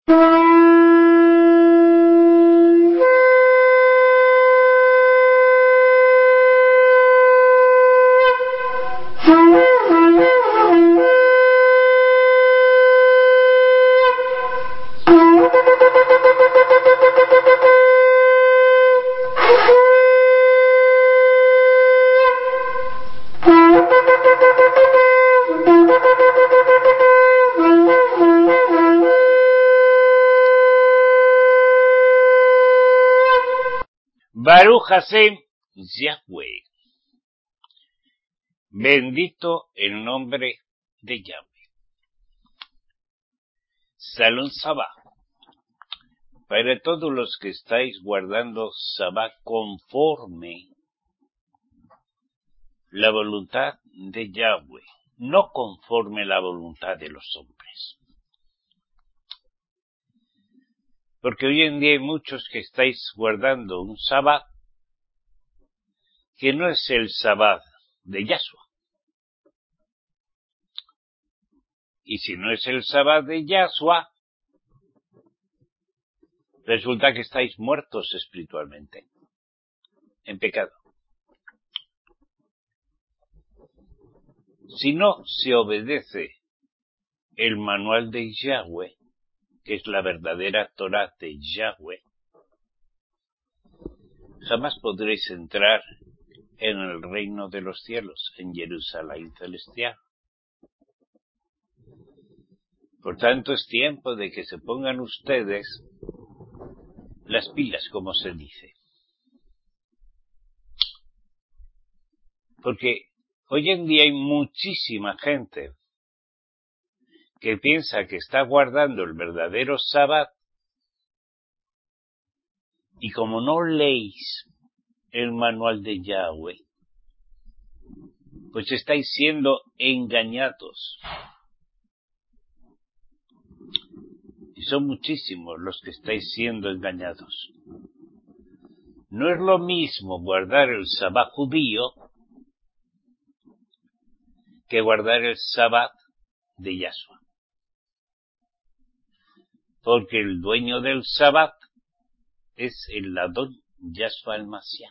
Baruch Hashem Yahweh. Bendito el nombre de Yahweh. Salón Sabá. Para todos los que estáis guardando Sabá conforme la voluntad de Yahweh, no conforme la voluntad de los hombres. Porque hoy en día hay muchos que estáis guardando un Sabbat que no es el Sabbat de Yahshua. Y si no es el Sabbat de Yahshua, resulta que estáis muertos espiritualmente, en pecado. Si no se obedece el manual de Yahweh, que es la verdadera Torah de Yahweh, jamás podréis entrar en el reino de los cielos, en Jerusalén celestial. Por tanto, es tiempo de que se pongan ustedes las pilas, como se dice. Porque hoy en día hay muchísima gente que piensa que está guardando el verdadero Sabbat, y como no leéis el manual de Yahweh, pues estáis siendo engañados. Y son muchísimos los que estáis siendo engañados. No es lo mismo guardar el Sabbat judío que guardar el Sabbat de Yahshua. Porque el dueño del Sabbat es el Adón Yahshua el Mashiach.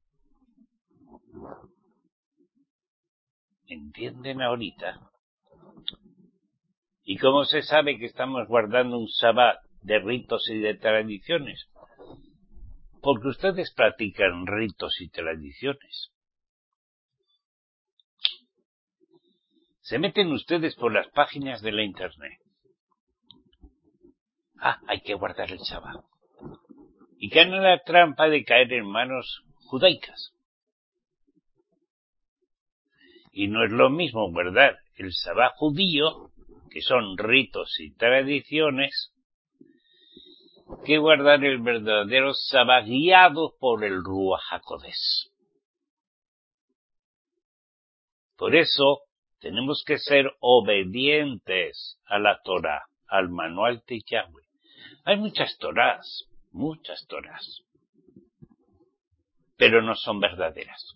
¿Entienden ahorita? ¿Y cómo se sabe que estamos guardando un Sabbat de ritos y de tradiciones? Porque ustedes practican ritos y tradiciones. Se meten ustedes por las páginas de la internet. Hay que guardar el Sabbat. Y caen en la trampa de caer en manos judaicas. Y no es lo mismo guardar el Sabbat judío, que son ritos y tradiciones, que guardar el verdadero Sabbat guiado por el Ruach HaKodesh. Por eso tenemos que ser obedientes a la Torah, al manual de Yahweh. Hay muchas Torahs, pero no son verdaderas.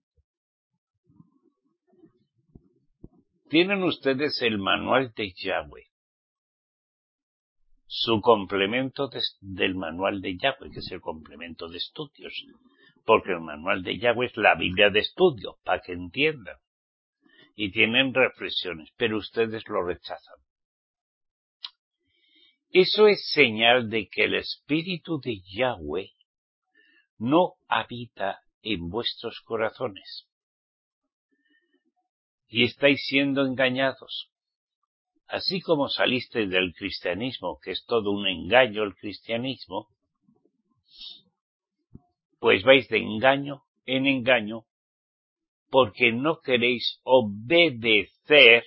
Tienen ustedes el manual de Yahweh, su complemento del manual de Yahweh, que es el complemento de estudios, porque el manual de Yahweh es la Biblia de estudio, para que entiendan, y tienen reflexiones, pero ustedes lo rechazan. Eso es señal de que el Espíritu de Yahweh no habita en vuestros corazones. Y estáis siendo engañados. Así como salisteis del cristianismo, que es todo un engaño el cristianismo, pues vais de engaño en engaño porque no queréis obedecer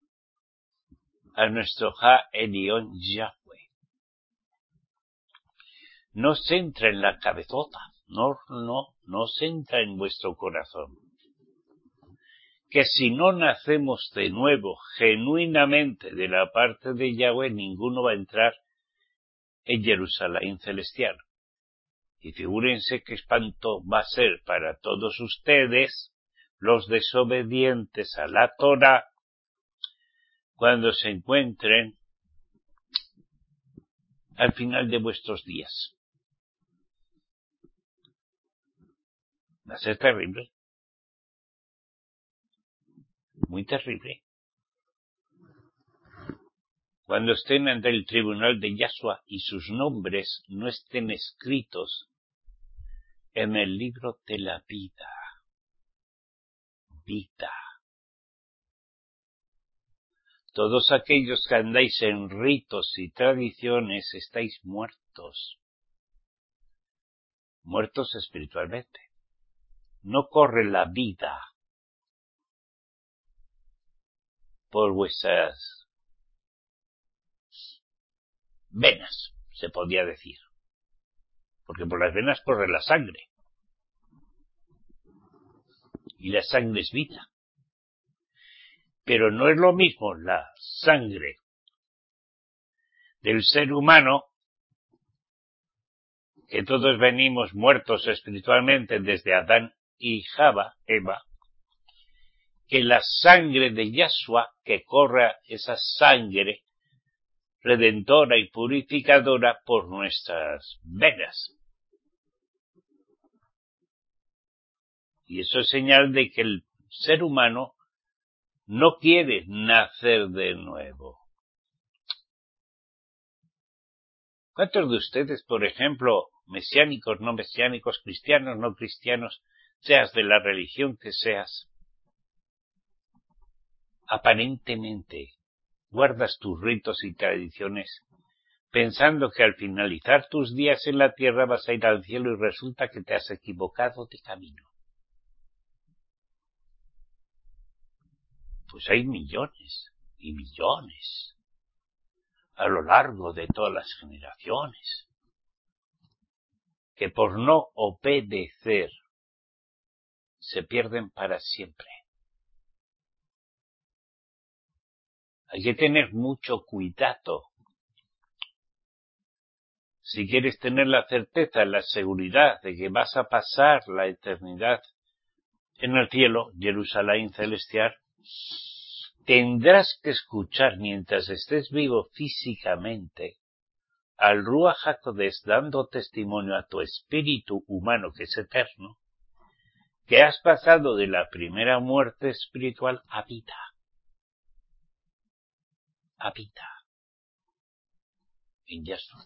a nuestro Ha Elión Yahweh. No se entra en la cabezota, no se entra en vuestro corazón. Que si no nacemos de nuevo, genuinamente, de la parte de Yahweh, ninguno va a entrar en Jerusalén celestial. Y figúrense qué espanto va a ser para todos ustedes, los desobedientes a la Torah, cuando se encuentren al final de vuestros días. Va a ser terrible. Muy terrible. Cuando estén ante el tribunal de Yahshua y sus nombres no estén escritos en el libro de la vida. Vida. Todos aquellos que andáis en ritos y tradiciones estáis muertos. Muertos espiritualmente. No corre la vida por vuestras venas, se podría decir. Porque por las venas corre la sangre. Y la sangre es vida. Pero no es lo mismo la sangre del ser humano, que todos venimos muertos espiritualmente desde Adán y Eva, que la sangre de Yahshua, que corra esa sangre redentora y purificadora por nuestras venas. Y eso es señal de que el ser humano no quiere nacer de nuevo. ¿Cuántos de ustedes, por ejemplo, mesiánicos, no mesiánicos, cristianos, no cristianos, seas de la religión que seas, aparentemente guardas tus ritos y tradiciones pensando que al finalizar tus días en la tierra vas a ir al cielo y resulta que te has equivocado de camino? Pues hay millones y millones a lo largo de todas las generaciones que por no obedecer se pierden para siempre. Hay que tener mucho cuidado. Si quieres tener la certeza, la seguridad de que vas a pasar la eternidad en el cielo, Jerusalén celestial, tendrás que escuchar mientras estés vivo físicamente al Ruach HaKodesh dando testimonio a tu espíritu humano que es eterno, que has pasado de la primera muerte espiritual a vida. A vida. En Yahshua.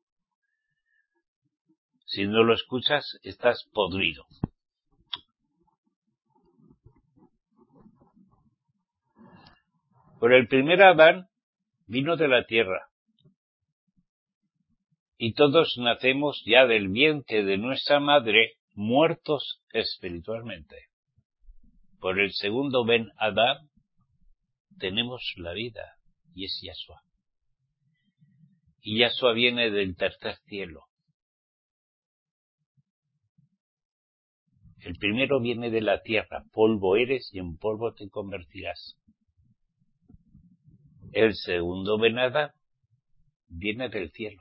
Si no lo escuchas, estás podrido. Por el primer Adán vino de la tierra. Y todos nacemos ya del vientre de nuestra madre, muertos espiritualmente. Por el segundo Ben Adán tenemos la vida, y es Yahshua. Y Yahshua viene del tercer cielo. El primero viene de la tierra, polvo eres y en polvo te convertirás. El segundo Ben Adán viene del cielo.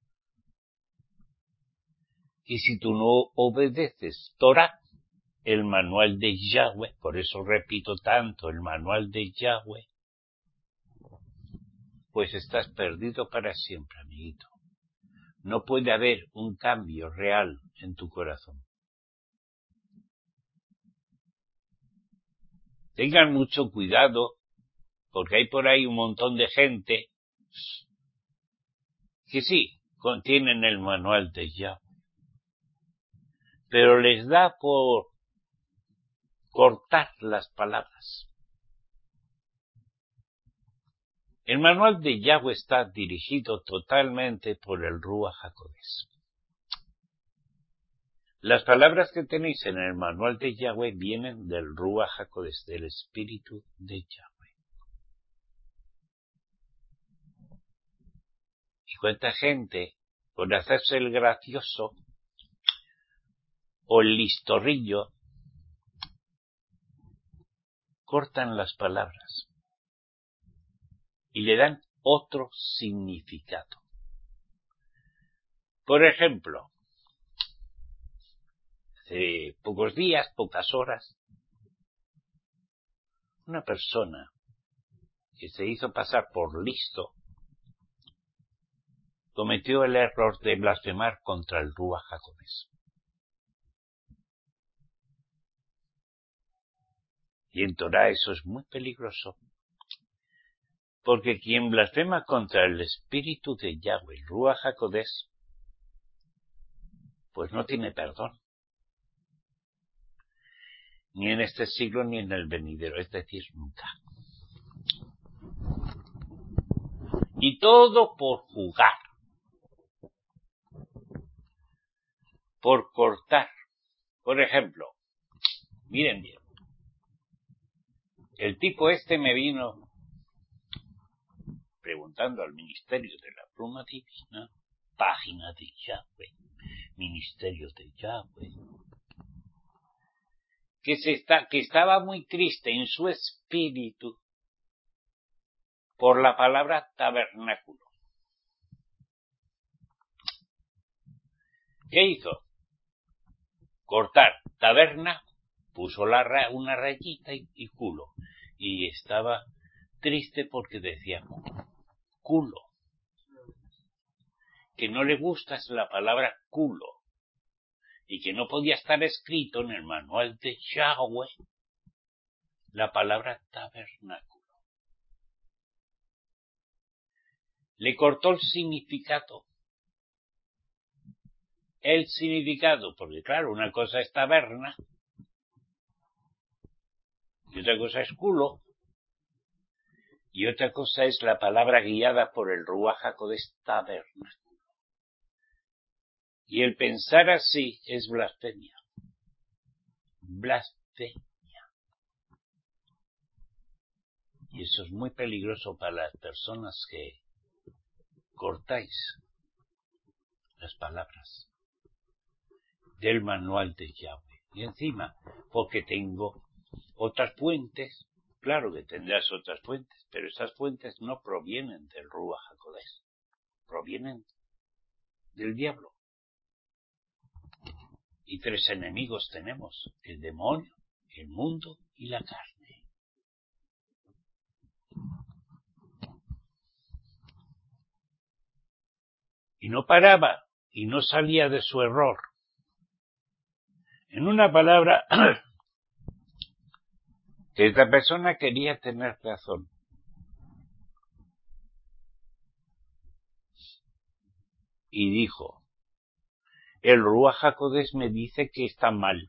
Y si tú no obedeces Torah, el manual de Yahweh, por eso repito tanto el manual de Yahweh, pues estás perdido para siempre, amiguito. No puede haber un cambio real en tu corazón. Tengan mucho cuidado, porque hay por ahí un montón de gente que sí, contienen el manual de Yahweh, pero les da por cortar las palabras. El manual de Yahweh está dirigido totalmente por el Ruach HaKodesh. Las palabras que tenéis en el manual de Yahweh vienen del Ruach HaKodesh, del Espíritu de Yahweh. Y cuánta gente, por hacerse el gracioso o el listorrillo, cortan las palabras y le dan otro significado. Por ejemplo, hace pocos días, pocas horas, una persona que se hizo pasar por listo cometió el error de blasfemar contra el Ruach HaKodesh. Y en Torah eso es muy peligroso, porque quien blasfema contra el Espíritu de Yahweh, el Ruach HaKodesh, pues no tiene perdón. Ni en este siglo ni en el venidero, es decir, nunca. Y todo por jugar, por cortar. Por ejemplo, miren bien, el tipo este me vino preguntando al Ministerio de la Pluma Divina, página de Yahweh, Ministerio de Yahweh, que estaba muy triste en su espíritu por la palabra tabernáculo. ¿Qué hizo? Cortar taberna, puso una rayita y culo. Y estaba triste porque decía culo. Que no le gusta es la palabra culo. Y que no podía estar escrito en el manual de Yahweh la palabra tabernáculo. Le cortó el significado. El significado, porque claro, una cosa es taberna y otra cosa es culo y otra cosa es la palabra guiada por el Ruach HaKodesh tabernáculo. Y el pensar así es blasfemia. Blasfemia. Y eso es muy peligroso para las personas que cortáis las palabras del manual de Yahweh. Y encima, porque tengo otras fuentes, claro que tendrás otras fuentes, pero esas fuentes no provienen del Ruach HaKodesh, provienen del diablo. Y tres enemigos tenemos, el demonio, el mundo y la carne. Y no paraba, y no salía de su error. En una palabra, que esta persona quería tener razón. Y dijo, el Ruach HaKodesh me dice que está mal.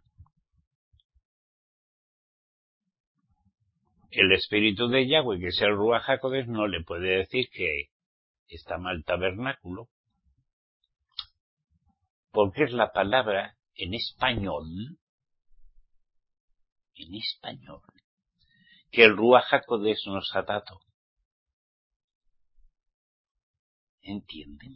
El espíritu de Yahweh, que es el Ruach HaKodesh, no le puede decir que está mal tabernáculo, porque es la palabra en español, que el Ruach HaKodesh nos ha dado. ¿Entienden?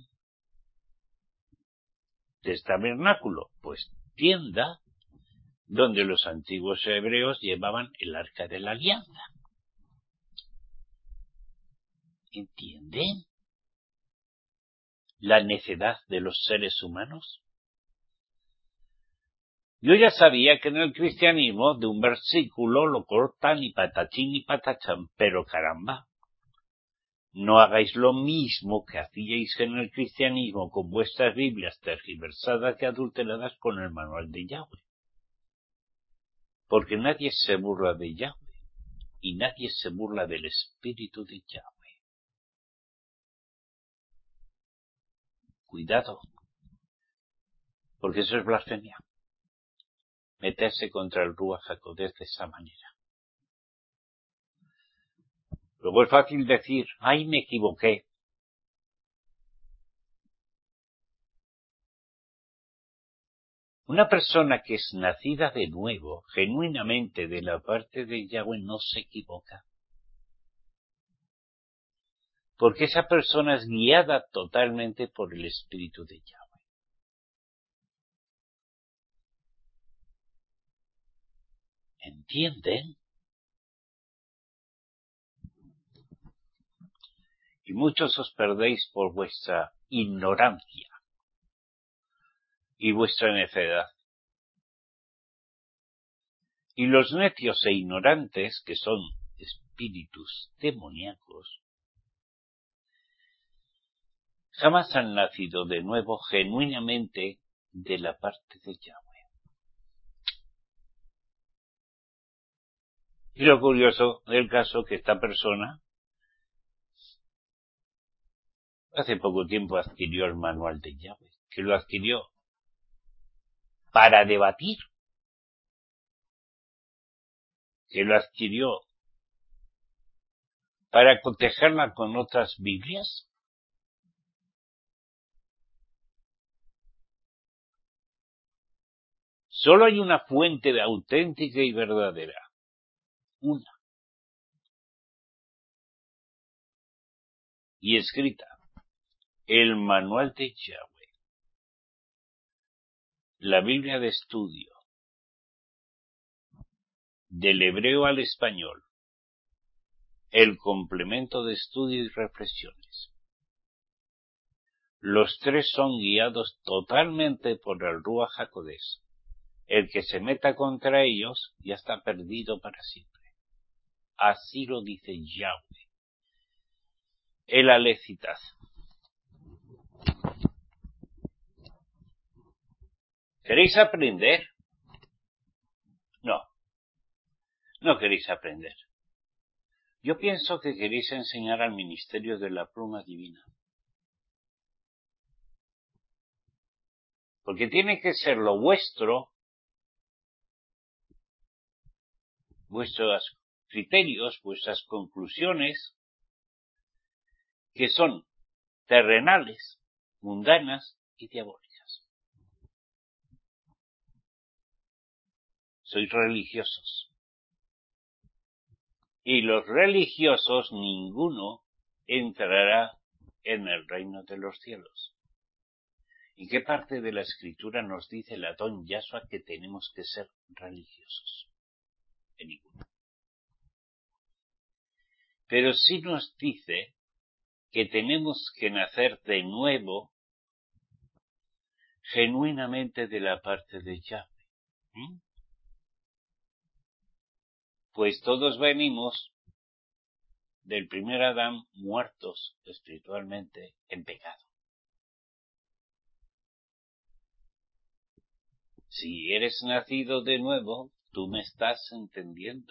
¿Qué tabernáculo? Pues tienda donde los antiguos hebreos llevaban el arca de la alianza. ¿Entienden la necedad de los seres humanos? Yo ya sabía que en el cristianismo de un versículo lo cortan y patachín y patachán, pero caramba, no hagáis lo mismo que hacíais en el cristianismo con vuestras Biblias tergiversadas y adulteradas con el manual de Yahweh. Porque nadie se burla de Yahweh y nadie se burla del espíritu de Yahweh. Cuidado, porque eso es blasfemia. Meterse contra el Ruach HaKodesh de esa manera. Luego es fácil decir, ¡ay, me equivoqué! Una persona que es nacida de nuevo, genuinamente de la parte de Yahweh, no se equivoca. Porque esa persona es guiada totalmente por el Espíritu de Yahweh. ¿Entienden? Y muchos os perdéis por vuestra ignorancia y vuestra necedad. Y los necios e ignorantes, que son espíritus demoníacos, jamás han nacido de nuevo genuinamente de la parte de Yahweh. Y lo curioso del caso que esta persona hace poco tiempo adquirió el manual de Yahweh, que lo adquirió para debatir, que lo adquirió para cotejarla con otras Biblias. Solo hay una fuente de auténtica y verdadera. Una. Y escrita. El manual de Yahweh. La Biblia de estudio. Del hebreo al español. El complemento de estudio y reflexiones. Los tres son guiados totalmente por el Ruach HaKodesh. El que se meta contra ellos ya está perdido para siempre. Así lo dice Yahweh. El Alecitaz. ¿Queréis aprender? No. No queréis aprender. Yo pienso que queréis enseñar al ministerio de la pluma divina. Porque tiene que ser lo vuestro, vuestros criterios, vuestras conclusiones, que son terrenales, mundanas y diabólicas. Sois religiosos. Y los religiosos, ninguno entrará en el reino de los cielos. ¿En qué parte de la Escritura nos dice el Adón Yahshua que tenemos que ser religiosos? En ninguna. Pero sí nos dice que tenemos que nacer de nuevo genuinamente de la parte de Yahweh. Pues todos venimos del primer Adán muertos espiritualmente en pecado. Si eres nacido de nuevo, tú me estás entendiendo.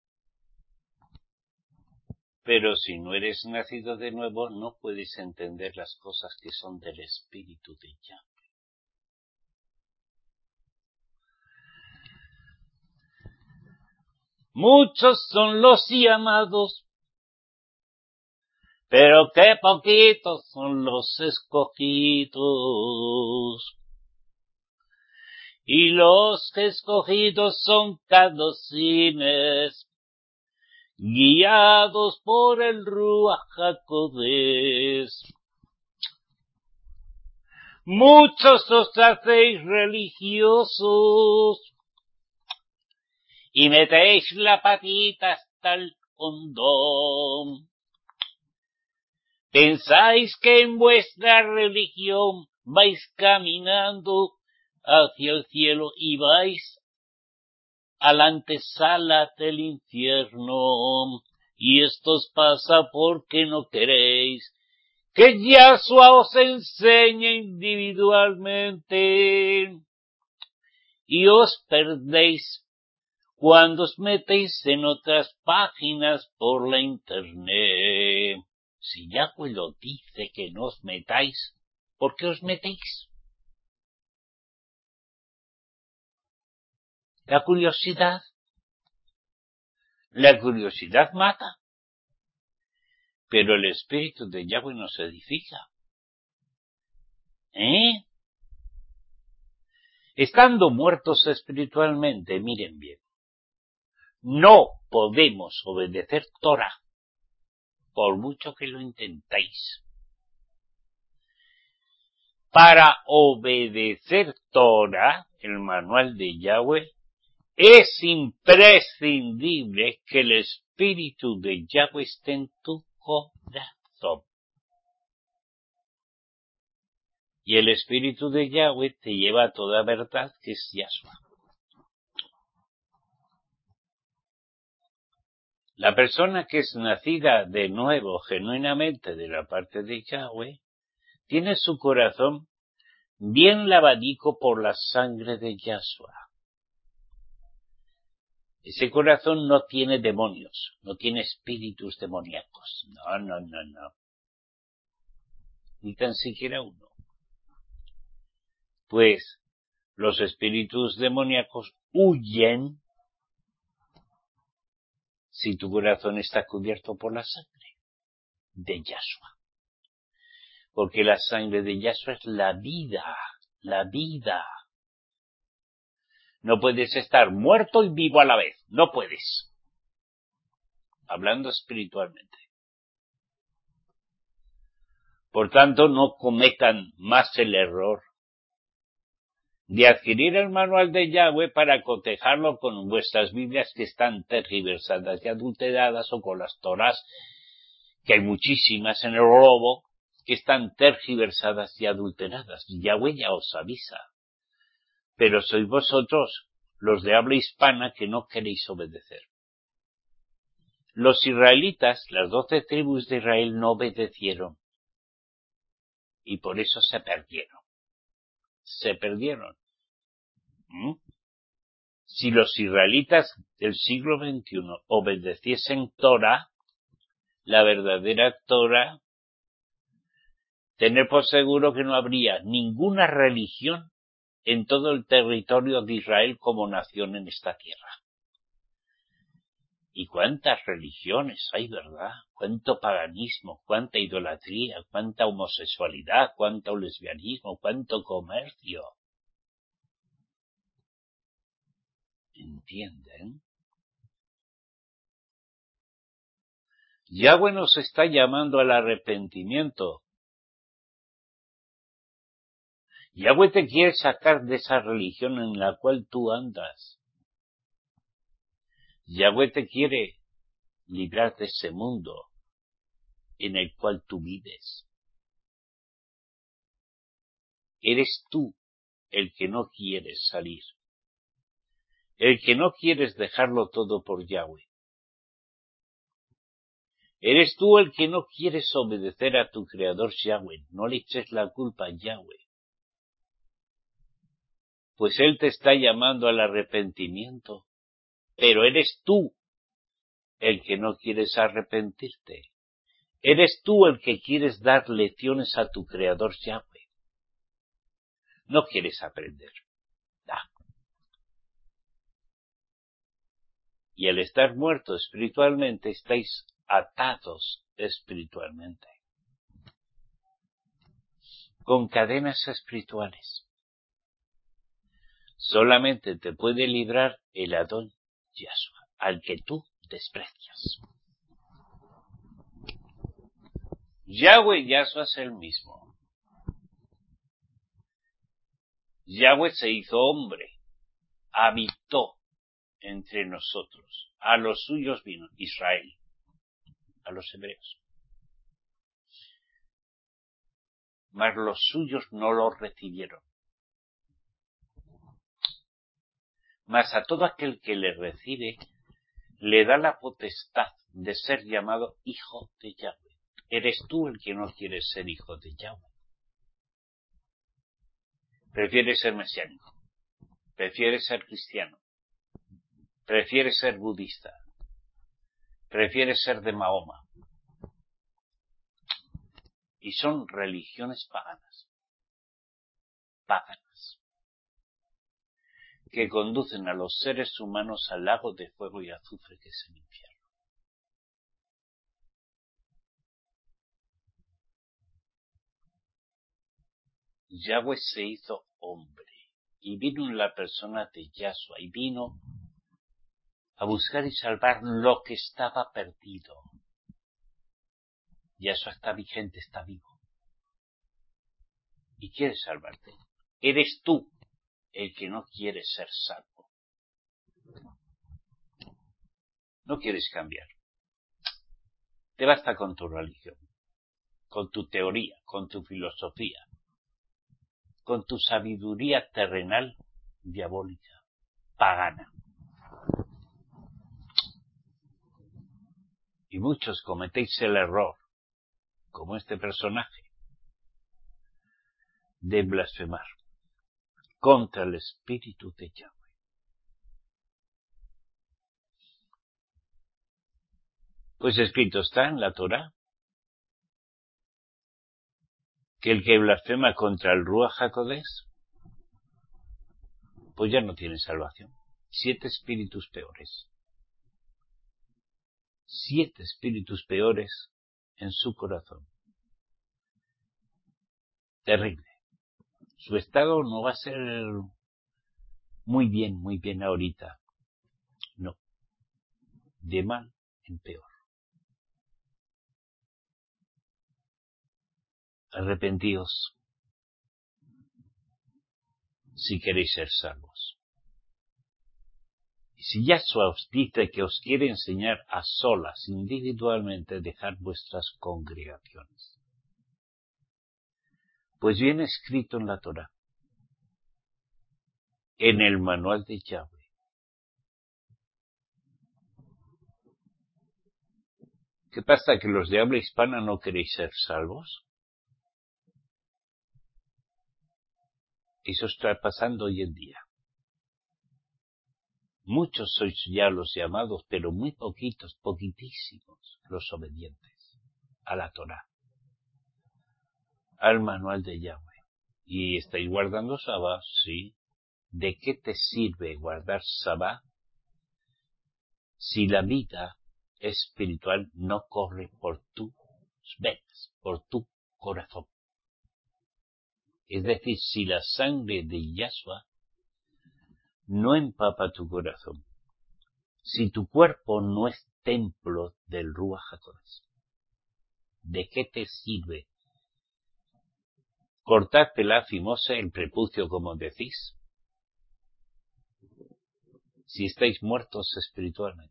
Pero si no eres nacido de nuevo, no puedes entender las cosas que son del Espíritu de Yahweh. Muchos son los llamados, pero qué poquitos son los escogidos. Y los escogidos son cadocines, guiados por el Ruach HaKodesh. Muchos os hacéis religiosos y metéis la patita hasta el condón. Pensáis que en vuestra religión vais caminando hacia el cielo y vais a la antesala del infierno. Y esto os pasa porque no queréis que Yahshua os enseñe individualmente. Y os perdéis cuando os metéis en otras páginas por la internet. Si Yahweh lo dice que no os metáis, ¿por qué os metéis? La curiosidad mata, pero el Espíritu de Yahweh nos edifica. Estando muertos espiritualmente, miren bien, no podemos obedecer Torah, por mucho que lo intentéis. Para obedecer Torah, el manual de Yahweh, es imprescindible que el Espíritu de Yahweh esté en tu corazón. Y el Espíritu de Yahweh te lleva a toda verdad, que es Yahshua. La persona que es nacida de nuevo genuinamente de la parte de Yahweh tiene su corazón bien lavadico por la sangre de Yahshua. Ese corazón no tiene demonios, no tiene espíritus demoníacos. No. Ni tan siquiera uno. Pues los espíritus demoníacos huyen si tu corazón está cubierto por la sangre de Yahshua. Porque la sangre de Yahshua es la vida. No puedes estar muerto y vivo a la vez. No puedes. Hablando espiritualmente. Por tanto, no cometan más el error de adquirir el manual de Yahweh para cotejarlo con vuestras Biblias que están tergiversadas y adulteradas, o con las Torás, que hay muchísimas en el robo, que están tergiversadas y adulteradas. Yahweh ya os avisa. Pero sois vosotros, los de habla hispana, que no queréis obedecer. Los israelitas, las 12 tribus de Israel, no obedecieron. Y por eso se perdieron. Si los israelitas del siglo XXI obedeciesen Torah, la verdadera Torah, tener por seguro que no habría ninguna religión en todo el territorio de Israel como nación en esta tierra. ¿Y cuántas religiones hay, verdad? Cuánto paganismo, cuánta idolatría, cuánta homosexualidad, cuánto lesbianismo, cuánto comercio. ¿Entienden? Yahweh nos está llamando al arrepentimiento. Yahweh te quiere sacar de esa religión en la cual tú andas. Yahweh te quiere librar de ese mundo en el cual tú vives. Eres tú el que no quieres salir. El que no quieres dejarlo todo por Yahweh. Eres tú el que no quieres obedecer a tu Creador Yahweh. No le eches la culpa a Yahweh. Pues Él te está llamando al arrepentimiento. Pero eres tú el que no quieres arrepentirte. Eres tú el que quieres dar lecciones a tu Creador Yahweh. No quieres aprender. Y al estar muerto espiritualmente, estáis atados espiritualmente. Con cadenas espirituales. Solamente te puede librar el Adón Yahshua, al que tú desprecias. Yahweh Yahshua es el mismo. Yahweh se hizo hombre, habitó entre nosotros. A los suyos vino Israel, a los hebreos. Mas los suyos no lo recibieron. Mas a todo aquel que le recibe, le da la potestad de ser llamado hijo de Yahweh. Eres tú el que no quieres ser hijo de Yahweh. Prefieres ser mesiánico. Prefieres ser cristiano. Prefieres ser budista. Prefieres ser de Mahoma. Y son religiones paganas. Que conducen a los seres humanos al lago de fuego y azufre que es el infierno. Yahweh se hizo hombre y vino en la persona de Yahshua y vino a buscar y salvar lo que estaba perdido. Yahshua está vigente, está vivo y quiere salvarte. Eres tú el que no quiere ser salvo. No quieres cambiar. Te basta con tu religión, con tu teoría, con tu filosofía, con tu sabiduría terrenal, diabólica, pagana. Y muchos cometéis el error, como este personaje, de blasfemar contra el Espíritu de Yahweh. Pues escrito está en la Torá que el que blasfema contra el Ruach HaKodesh, pues ya no tiene salvación. 7 espíritus peores. 7 espíritus peores en su corazón. Terrible. Su estado no va a ser muy bien ahorita. No. De mal en peor. Arrepentíos si queréis ser salvos. Y si Yahshua os dice que os quiere enseñar a solas, individualmente, dejar vuestras congregaciones, pues viene escrito en la Torá, en el manual de Yahweh. ¿Qué pasa? ¿Que los de habla hispana no queréis ser salvos? Eso está pasando hoy en día. Muchos sois ya los llamados, pero muy poquitos, poquitísimos, los obedientes a la Torá, al manual de Yahweh. ¿Y estáis guardando Sabá? Sí. ¿De qué te sirve guardar Sabá si la vida espiritual no corre por tus venas, por tu corazón? Es decir, si la sangre de Yahshua no empapa tu corazón, si tu cuerpo no es templo del Ruach HaKodesh, ¿de qué te sirve cortarte la fimosa, el prepucio, como decís, si estáis muertos espiritualmente?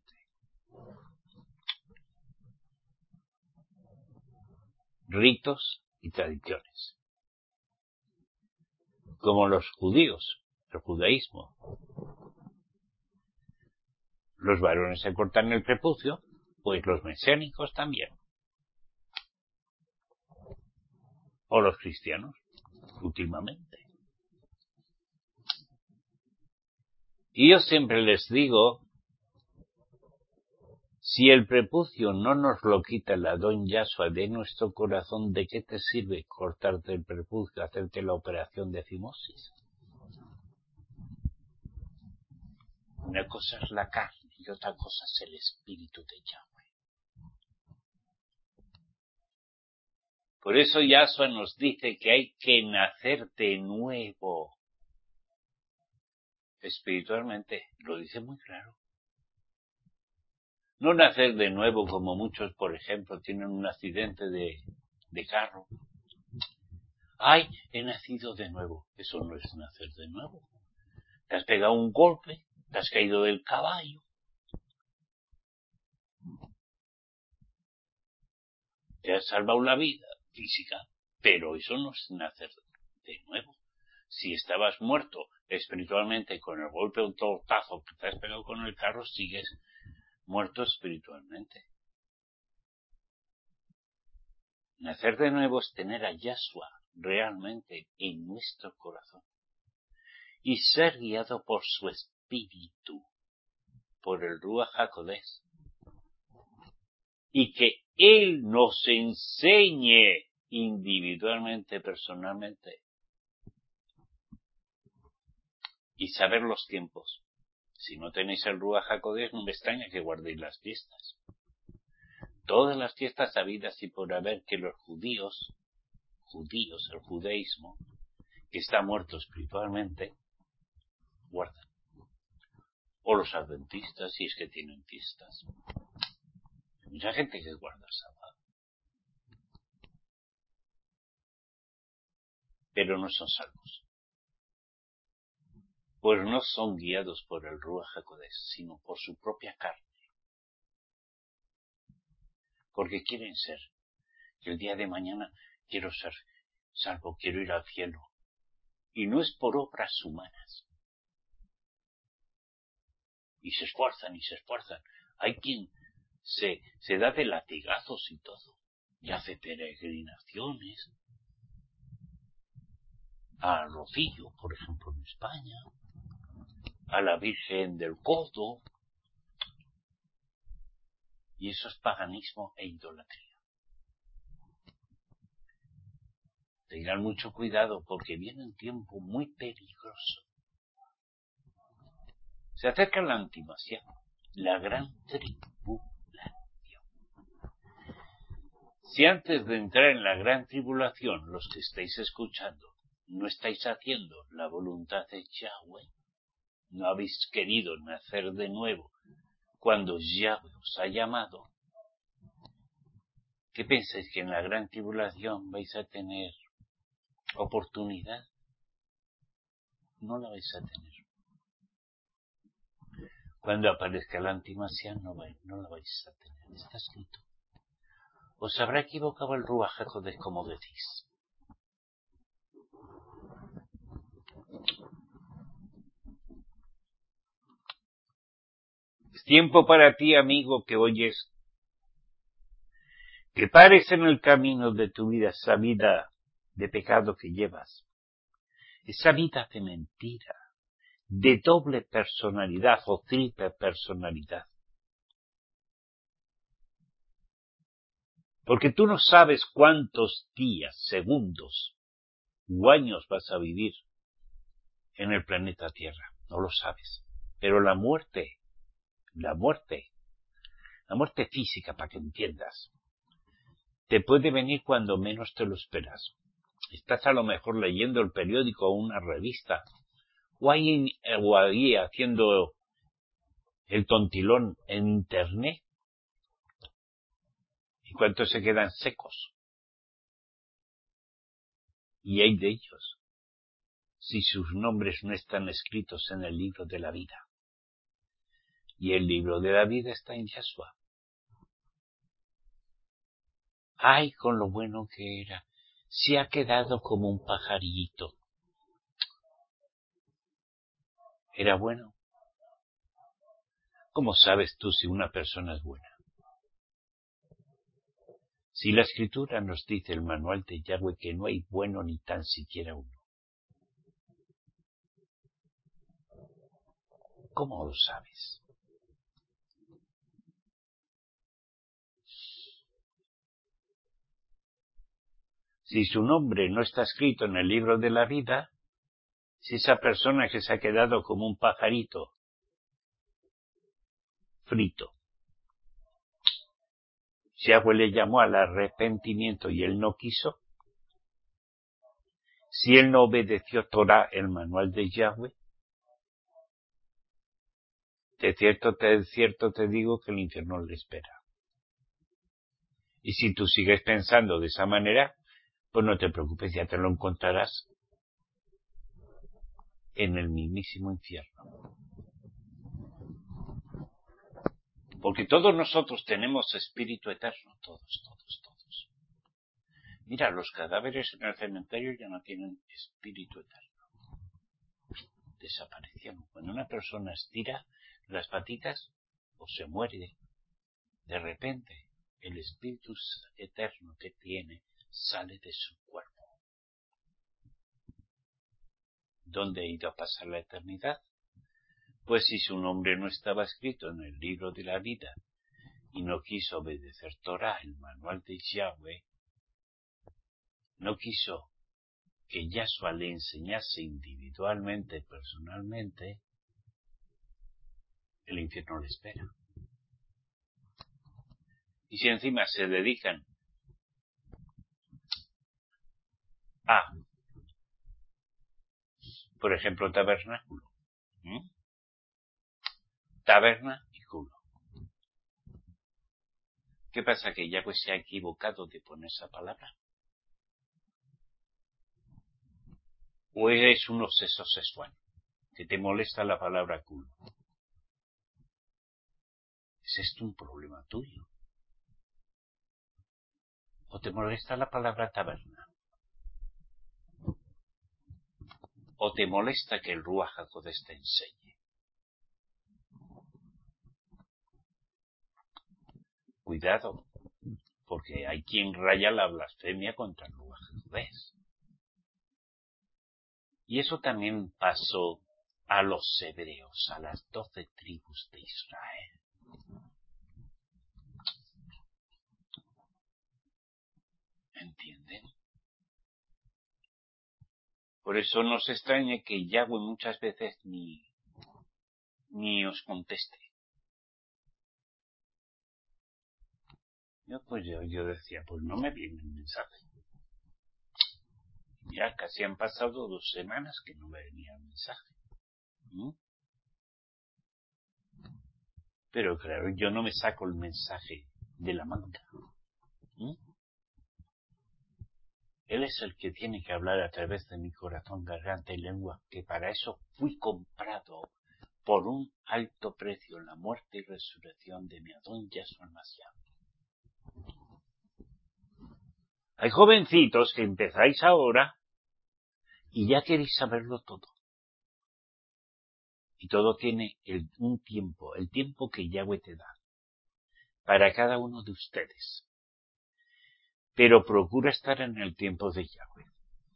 Ritos y tradiciones. Como los judíos, el judaísmo. Los varones se cortan el prepucio, pues los mesiánicos también. O los cristianos, últimamente. Y yo siempre les digo, si el prepucio no nos lo quita el Adón Yahshua de nuestro corazón, ¿de qué te sirve cortarte el prepucio, hacerte la operación de fimosis? Una cosa es la carne y otra cosa es el Espíritu de Yahweh. Por eso Yahshua nos dice que hay que nacer de nuevo. Espiritualmente, lo dice muy claro. No nacer de nuevo como muchos, por ejemplo, tienen un accidente de carro. ¡Ay, he nacido de nuevo! Eso no es nacer de nuevo. Te has pegado un golpe, te has caído del caballo. Te has salvado la vida física, pero eso no es nacer de nuevo. Si estabas muerto espiritualmente con el golpe o un tortazo que te has pegado con el carro, sigues muerto espiritualmente. Nacer de nuevo es tener a Yahshua realmente en nuestro corazón y ser guiado por su espíritu, por el Ruach HaKodesh, y que Él nos enseñe individualmente, personalmente, y saber los tiempos. Si no tenéis el Ruach HaKodesh, no me extraña que guardéis las fiestas. Todas las fiestas habidas y por haber que los judíos, el judaísmo, que está muerto espiritualmente, guardan. O los adventistas, si es que tienen fiestas. Hay mucha gente que guarda el sábado. Pero no son salvos. Pues no son guiados por el Ruach HaKodesh, sino por su propia carne. Porque quieren ser. Que el día de mañana quiero ser salvo, quiero ir al cielo. Y no es por obras humanas. Y se esfuerzan y se esfuerzan. Hay quien se da de latigazos y todo. Y hace peregrinaciones. a Rocío, por ejemplo, en España, a la Virgen del Codo, y eso es paganismo e idolatría. Tengan mucho cuidado porque viene un tiempo muy peligroso. Se acerca la antimasión, la gran tribulación. Si antes de entrar en la gran tribulación, los que estáis escuchando, no estáis haciendo la voluntad de Yahweh, no habéis querido nacer de nuevo cuando Yahweh os ha llamado, ¿qué pensáis? ¿Que en la gran tribulación vais a tener oportunidad? No la vais a tener. Cuando aparezca la antimasión no la vais a tener. Está escrito. Os habrá equivocado el Ruach HaKodesh, como decís. Es tiempo para ti, amigo, que oyes, que pares en el camino de tu vida, esa vida de pecado que llevas, esa vida de mentira, de doble personalidad o triple personalidad. Porque tú no sabes cuántos días, segundos o años vas a vivir en el planeta Tierra. No lo sabes. Pero la muerte física, para que entiendas, te puede venir cuando menos te lo esperas. Estás a lo mejor leyendo el periódico o una revista, o ahí haciendo el tontilón en internet, y cuántos se quedan secos. Y hay de ellos, si sus nombres no están escritos en el libro de la vida. Y el libro de la vida está en Yahshua. Ay, con lo bueno que era. Se ha quedado como un pajarito. ¿Era bueno? ¿Cómo sabes tú si una persona es buena? Si la Escritura nos dice, el manual de Yahweh, que no hay bueno ni tan siquiera uno. ¿Cómo lo sabes? Si su nombre no está escrito en el libro de la vida, si esa persona que se ha quedado como un pajarito frito, si Yahweh le llamó al arrepentimiento y él no quiso, si él no obedeció Torah, el manual de Yahweh, de cierto te digo que el infierno le espera. Y si tú sigues pensando de esa manera, pues no te preocupes, ya te lo encontrarás en el mismísimo infierno. Porque todos nosotros tenemos espíritu eterno, todos. Mira, los cadáveres en el cementerio ya no tienen espíritu eterno. Desaparecieron. Cuando una persona estira las patitas, o se muere, de repente el espíritu eterno que tiene sale de su cuerpo. ¿Dónde ha ido a pasar la eternidad? Pues si su nombre no estaba escrito en el libro de la vida y no quiso obedecer Torah, el manual de Yahweh, no quiso que Yahshua le enseñase individualmente, personalmente, el infierno le espera. Y si encima se dedican a, por ejemplo, tabernáculo, taberna y culo. ¿Qué pasa? ¿Que Yahweh se ha equivocado de poner esa palabra? ¿O eres un obseso sexual que te molesta la palabra culo? ¿Es esto un problema tuyo? ¿O te molesta la palabra taberna? ¿O te molesta que el Ruach HaKodesh te enseñe? Cuidado, porque hay quien raya la blasfemia contra el Ruach HaKodesh. Y eso también pasó a los hebreos, a las 12 tribus de Israel. ¿Entienden? Por eso no se extrañe que Yahweh muchas veces ni os conteste. Yo decía, pues no me viene el mensaje. Ya casi han pasado 2 semanas que no me venía el mensaje. Pero claro, yo no me saco el mensaje de la manga. Él es el que tiene que hablar a través de mi corazón, garganta y lengua, que para eso fui comprado por un alto precio en la muerte y resurrección de mi Adón Yahshua Mashiach. Hay jovencitos que empezáis ahora y ya queréis saberlo todo. Y todo tiene un tiempo, el tiempo que Yahweh te da, para cada uno de ustedes. Pero procura estar en el tiempo de Yahweh.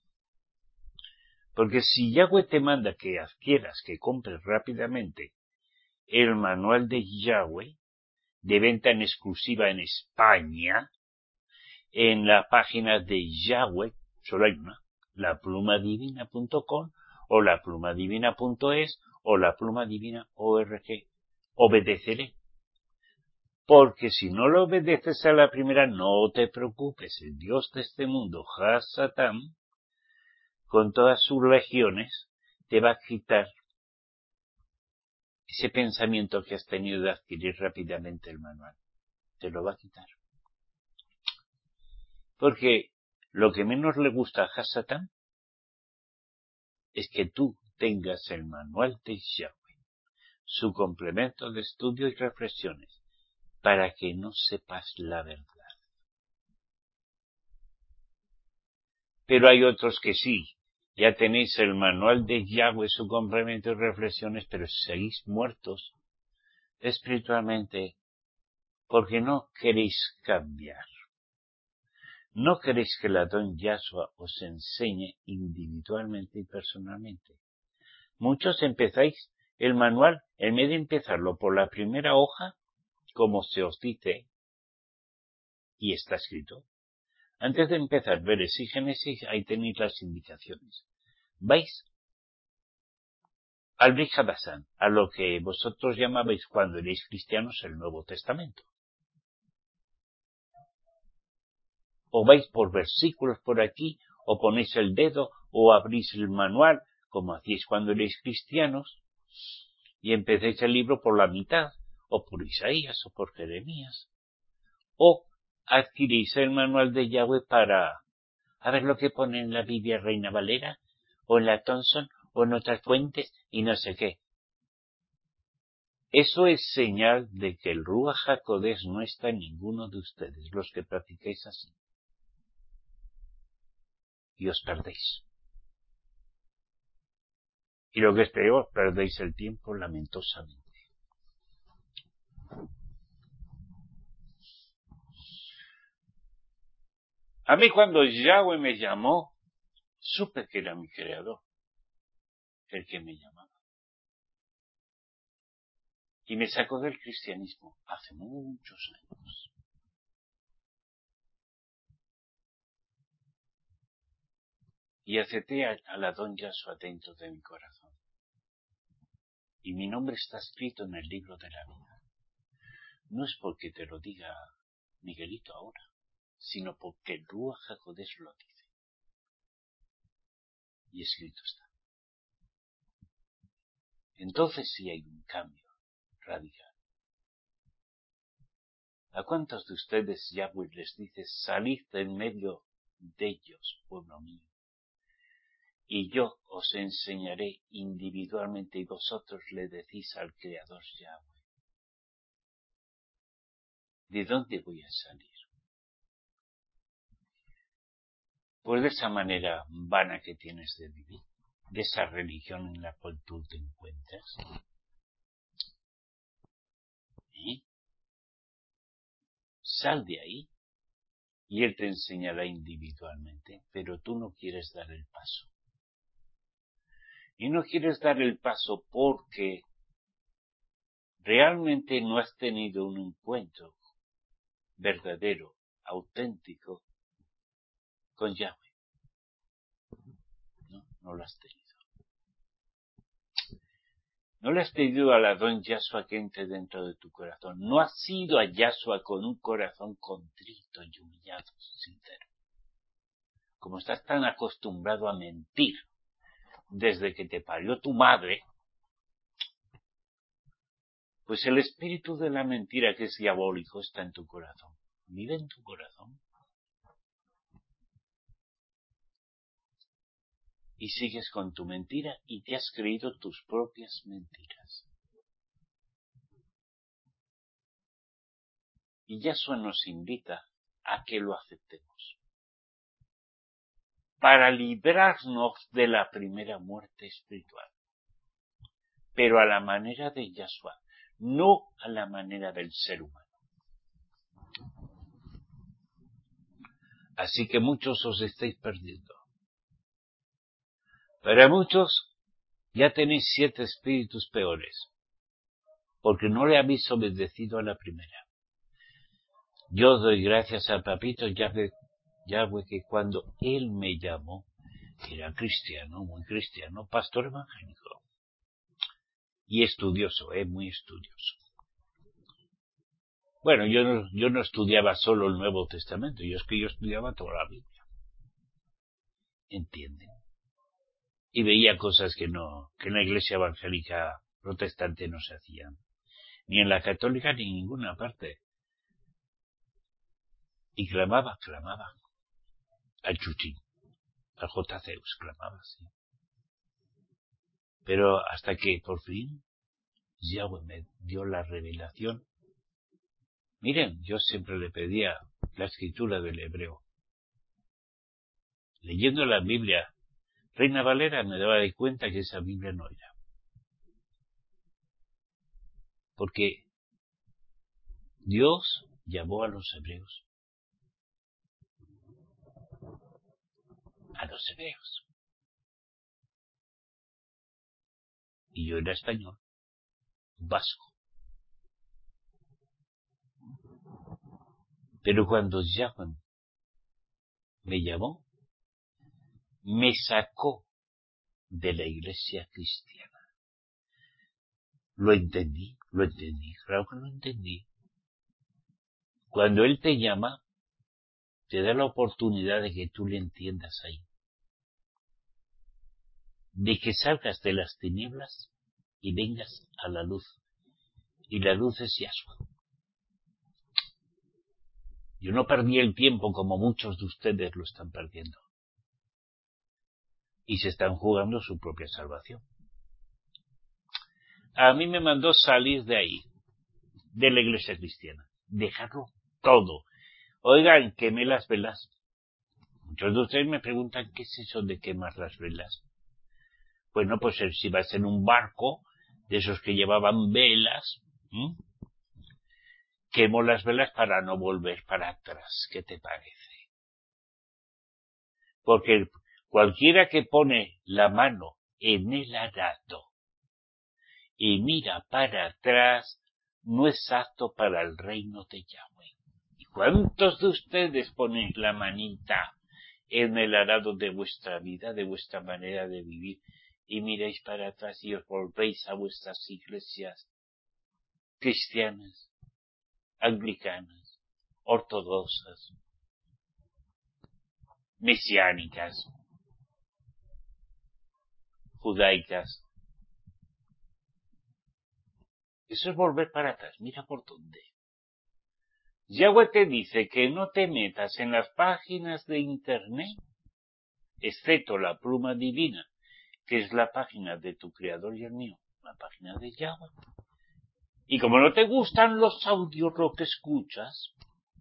Porque si Yahweh te manda que adquieras, que compres rápidamente el manual de Yahweh, de venta en exclusiva en España, en la página de Yahweh, solo hay una, laplumadivina.com o laplumadivina.es o laplumadivina.org, obedeceré. Porque si no lo obedeces a la primera, no te preocupes, el Dios de este mundo, Hasatán, con todas sus legiones, te va a quitar ese pensamiento que has tenido de adquirir rápidamente el manual. Te lo va a quitar. Porque lo que menos le gusta a Hasatán es que tú tengas el manual de Yahweh, su complemento de estudio y reflexiones, para que no sepas la verdad. Pero hay otros que sí, ya tenéis el manual de Yahweh, su complemento y reflexiones, pero seguís muertos espiritualmente porque no queréis cambiar. No queréis que el Adón Yahshua os enseñe individualmente y personalmente. Muchos empezáis el manual, en vez de empezarlo por la primera hoja, como se os dice, y está escrito. Antes de empezar Bereshit y Génesis, ahí tenéis las indicaciones. Vais al Brit Hadashah, a lo que vosotros llamabais cuando erais cristianos el Nuevo Testamento. O vais por versículos por aquí, o ponéis el dedo, o abrís el manual, como hacíais cuando erais cristianos, y empecéis el libro por la mitad, o por Isaías, o por Jeremías, o adquirís el manual de Yahweh para a ver lo que pone en la Biblia Reina Valera, o en la Thompson, o en otras fuentes, y no sé qué. Eso es señal de que el Ruach HaKodesh no está en ninguno de ustedes, los que practicáis así. Y os perdéis. Y lo que es peor, perdéis el tiempo lamentosamente. A mí cuando Yahweh me llamó, supe que era mi creador, el que me llamaba. Y me sacó del cristianismo hace muchos años. Y acepté al Adón Yahshua dentro de mi corazón. Y mi nombre está escrito en el libro de la vida. No es porque te lo diga Miguelito ahora, sino porque el Ruach HaKodesh lo dice. Y escrito está. Entonces sí hay un cambio radical. ¿A cuántos de ustedes Yahweh les dice, salid en medio de ellos, pueblo mío? Y yo os enseñaré individualmente y vosotros le decís al Creador Yahweh. ¿De dónde voy a salir? Pues de esa manera vana que tienes de vivir, de esa religión en la cual tú te encuentras. Sal de ahí y Él te enseñará individualmente, pero tú no quieres dar el paso. y no quieres dar el paso porque realmente no has tenido un encuentro verdadero, auténtico con Yahweh. No lo has tenido. No le has pedido al Adón Yahshua que entre dentro de tu corazón. No has ido a Yahshua con un corazón contrito y humillado, sincero. Como estás tan acostumbrado a mentir desde que te parió tu madre, pues el espíritu de la mentira, que es diabólico, está en tu corazón. Vive en tu corazón. Y sigues con tu mentira y te has creído tus propias mentiras. Y Yahshua nos invita a que lo aceptemos, para librarnos de la primera muerte espiritual, pero a la manera de Yahshua, no a la manera del ser humano. Así que muchos os estáis perdiendo. Para muchos ya tenéis 7 espíritus peores, porque no le habéis obedecido a la primera. Yo doy gracias al papito Yahweh que cuando él me llamó, era cristiano, muy cristiano, pastor evangélico. Y estudioso, muy estudioso. Bueno, yo no estudiaba solo el Nuevo Testamento, yo estudiaba toda la Biblia. ¿Entienden? Y veía cosas que en la iglesia evangélica protestante no se hacían. Ni en la católica ni en ninguna parte. Y clamaba. Al Chuchín, al J. Zeus, clamaba, sí. Pero hasta que por fin Yahweh me dio la revelación. Miren, yo siempre le pedía la escritura del hebreo. Leyendo la Biblia, Reina Valera, me daba de cuenta que esa Biblia no era. Porque Dios llamó a los hebreos. Y yo era español, vasco. Pero cuando Yahweh me llamó, me sacó de la iglesia cristiana. Lo entendí, claro que lo entendí. Cuando Él te llama, te da la oportunidad de que tú le entiendas ahí. De que salgas de las tinieblas y vengas a la luz. Y la luz es Yahshua. Yo no perdí el tiempo como muchos de ustedes lo están perdiendo. Y se están jugando su propia salvación. A mí me mandó salir de ahí, de la iglesia cristiana. Dejarlo todo. Oigan, quemé las velas. Muchos de ustedes me preguntan, ¿qué es eso de quemar las velas? Bueno, pues si vas en un barco, de esos que llevaban velas, quemo las velas para no volver para atrás. ¿Qué te parece? Porque cualquiera que pone la mano en el arado y mira para atrás, no es apto para el reino de Yahweh. ¿Y cuántos de ustedes ponen la manita en el arado de vuestra vida, de vuestra manera de vivir, y miráis para atrás y os volvéis a vuestras iglesias cristianas, anglicanas, ortodoxas, mesiánicas, judaicas? Eso es volver para atrás, mira por dónde. Yahweh te dice que no te metas en las páginas de internet, excepto la pluma divina, que es la página de tu creador y el mío, la página de Yahweh. Y como no te gustan los audios lo que escuchas,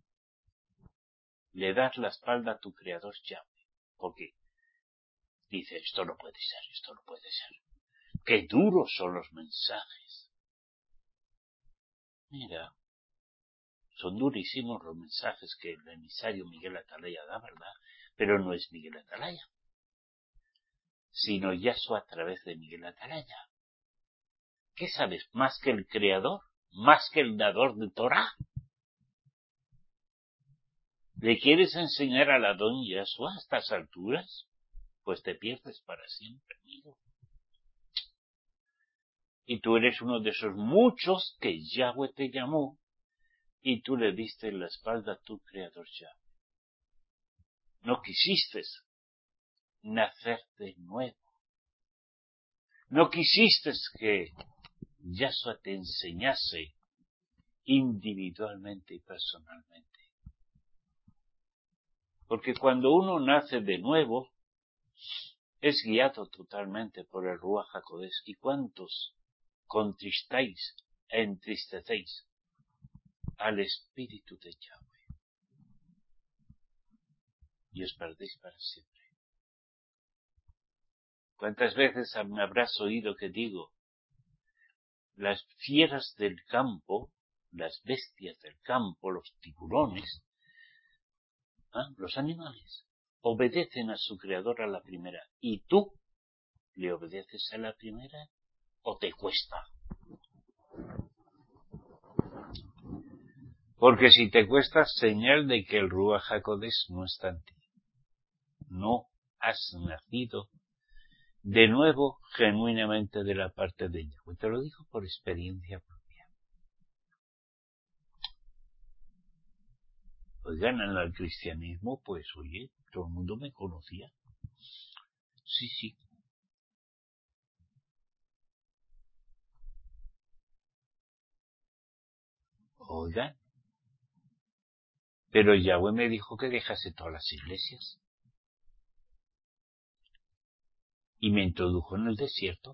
le das la espalda a tu creador Yahweh. Porque dice, esto no puede ser. Qué duros son los mensajes. Mira, son durísimos los mensajes que el emisario Miguel Atalaya da, ¿verdad? Pero no es Miguel Atalaya. sino Yahshua a través de Miguel Atalaya. ¿Qué sabes? ¿Más que el creador? ¿Más que el dador de Torah? ¿Le quieres enseñar al Adón Yahshua a estas alturas? Pues te pierdes para siempre, amigo. Y tú eres uno de esos muchos que Yahweh te llamó y tú le diste la espalda a tu creador Yahweh. No quisiste nacer de nuevo. No quisiste que Yahshua te enseñase individualmente y personalmente. Porque cuando uno nace de nuevo, es guiado totalmente por el Ruach HaKodesh. ¿Y cuántos contristáis e entristecéis al Espíritu de Yahweh? Y os perdéis para siempre. ¿Cuántas veces me habrás oído que digo, las fieras del campo, las bestias del campo, los tiburones, los animales, obedecen a su creador a la primera? ¿Y tú le obedeces a la primera o te cuesta? Porque si te cuesta, señal de que el Ruach HaKodesh no está en ti. No has nacido de nuevo genuinamente de la parte de Yahweh. Te lo digo por experiencia propia. Oigan, en el cristianismo, pues oye, todo el mundo me conocía. Sí. Oigan. Pero Yahweh me dijo que dejase todas las iglesias. Y me introdujo en el desierto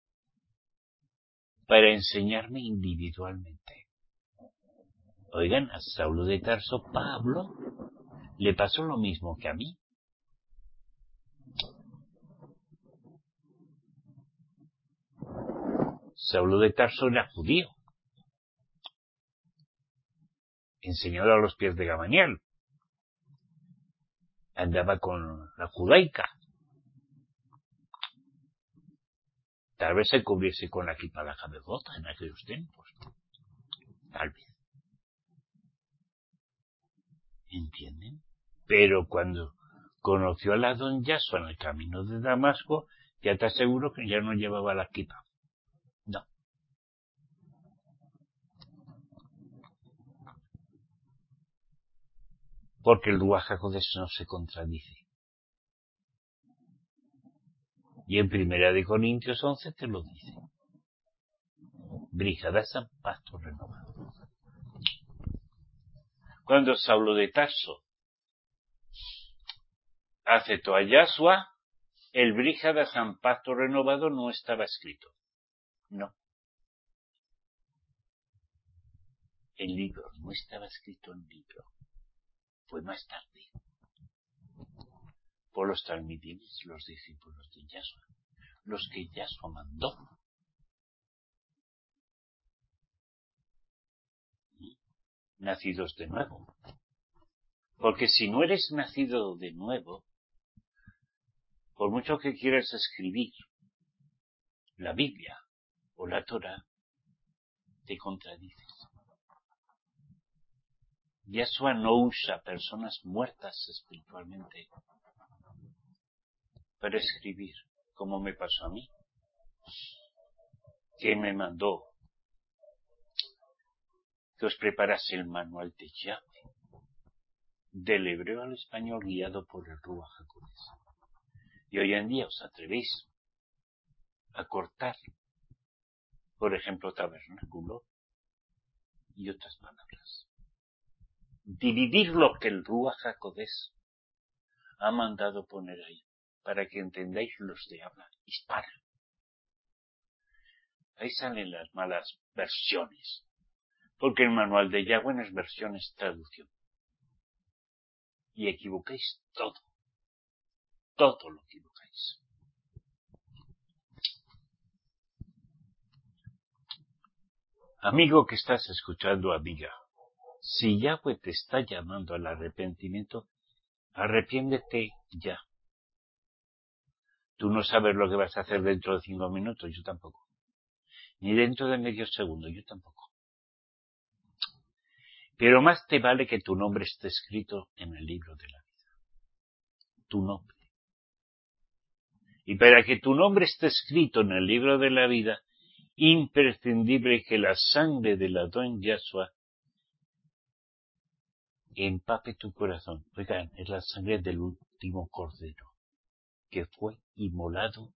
para enseñarme individualmente. Oigan, a Saulo de Tarso, Pablo, le pasó lo mismo que a mí. Saulo de Tarso era judío, enseñado a los pies de Gamaliel. Andaba con la judaica. Tal vez se cubriese con la kippah la cabezota en aquellos tiempos. Tal vez. ¿Entienden? Pero cuando conoció al Adón Yahshua en el camino de Damasco, ya te aseguro que ya no llevaba la kippah. No. Porque el Ruach HaKodesh no se contradice. Y en 1 Corintios 11 te lo dice. Bríjada San Pacto renovado. Cuando Saulo de Tarso aceptó a Yahshua, el Bríjada San Pacto renovado no estaba escrito. No. El libro no estaba escrito en libro. Fue más tarde. Por los talmidimes, los discípulos de Yahshua, los que Yahshua mandó. Nacidos de nuevo. Porque si no eres nacido de nuevo, por mucho que quieras escribir la Biblia o la Torah, te contradices. Yahshua no usa personas muertas espiritualmente para escribir, como me pasó a mí, que me mandó que os preparase el manual de Yahweh, del hebreo al español guiado por el Ruach HaKodesh. Y hoy en día os atrevéis a cortar, por ejemplo, tabernáculo y otras palabras. Dividir lo que el Ruach HaKodesh ha mandado poner ahí, para que entendáis los de habla hispana. Ahí salen las malas versiones, porque el manual de Yahweh no es versión, es traducción. Y equivocáis todo lo equivocáis. Amigo que estás escuchando, amiga, si Yahweh te está llamando al arrepentimiento, arrepiéntete ya. Tú no sabes lo que vas a hacer dentro de 5 minutos, yo tampoco. Ni dentro de medio segundo, yo tampoco. Pero más te vale que tu nombre esté escrito en el libro de la vida. Tu nombre. Y para que tu nombre esté escrito en el libro de la vida, imprescindible que la sangre del Adón Yahshua empape tu corazón. Oigan, es la sangre del último cordero que fue inmolado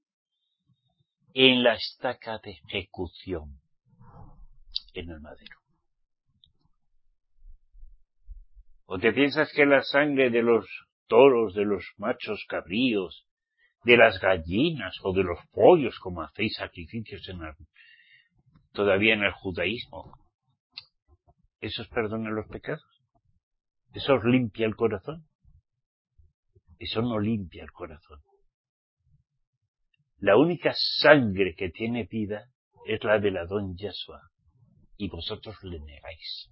en la estaca de ejecución en el madero. ¿O te piensas que la sangre de los toros, de los machos cabríos, de las gallinas o de los pollos, como hacéis sacrificios todavía en el judaísmo, eso os perdona los pecados? ¿Eso os limpia el corazón? Eso no limpia el corazón. La única sangre que tiene vida es la del Adón Yahshua, y vosotros le negáis.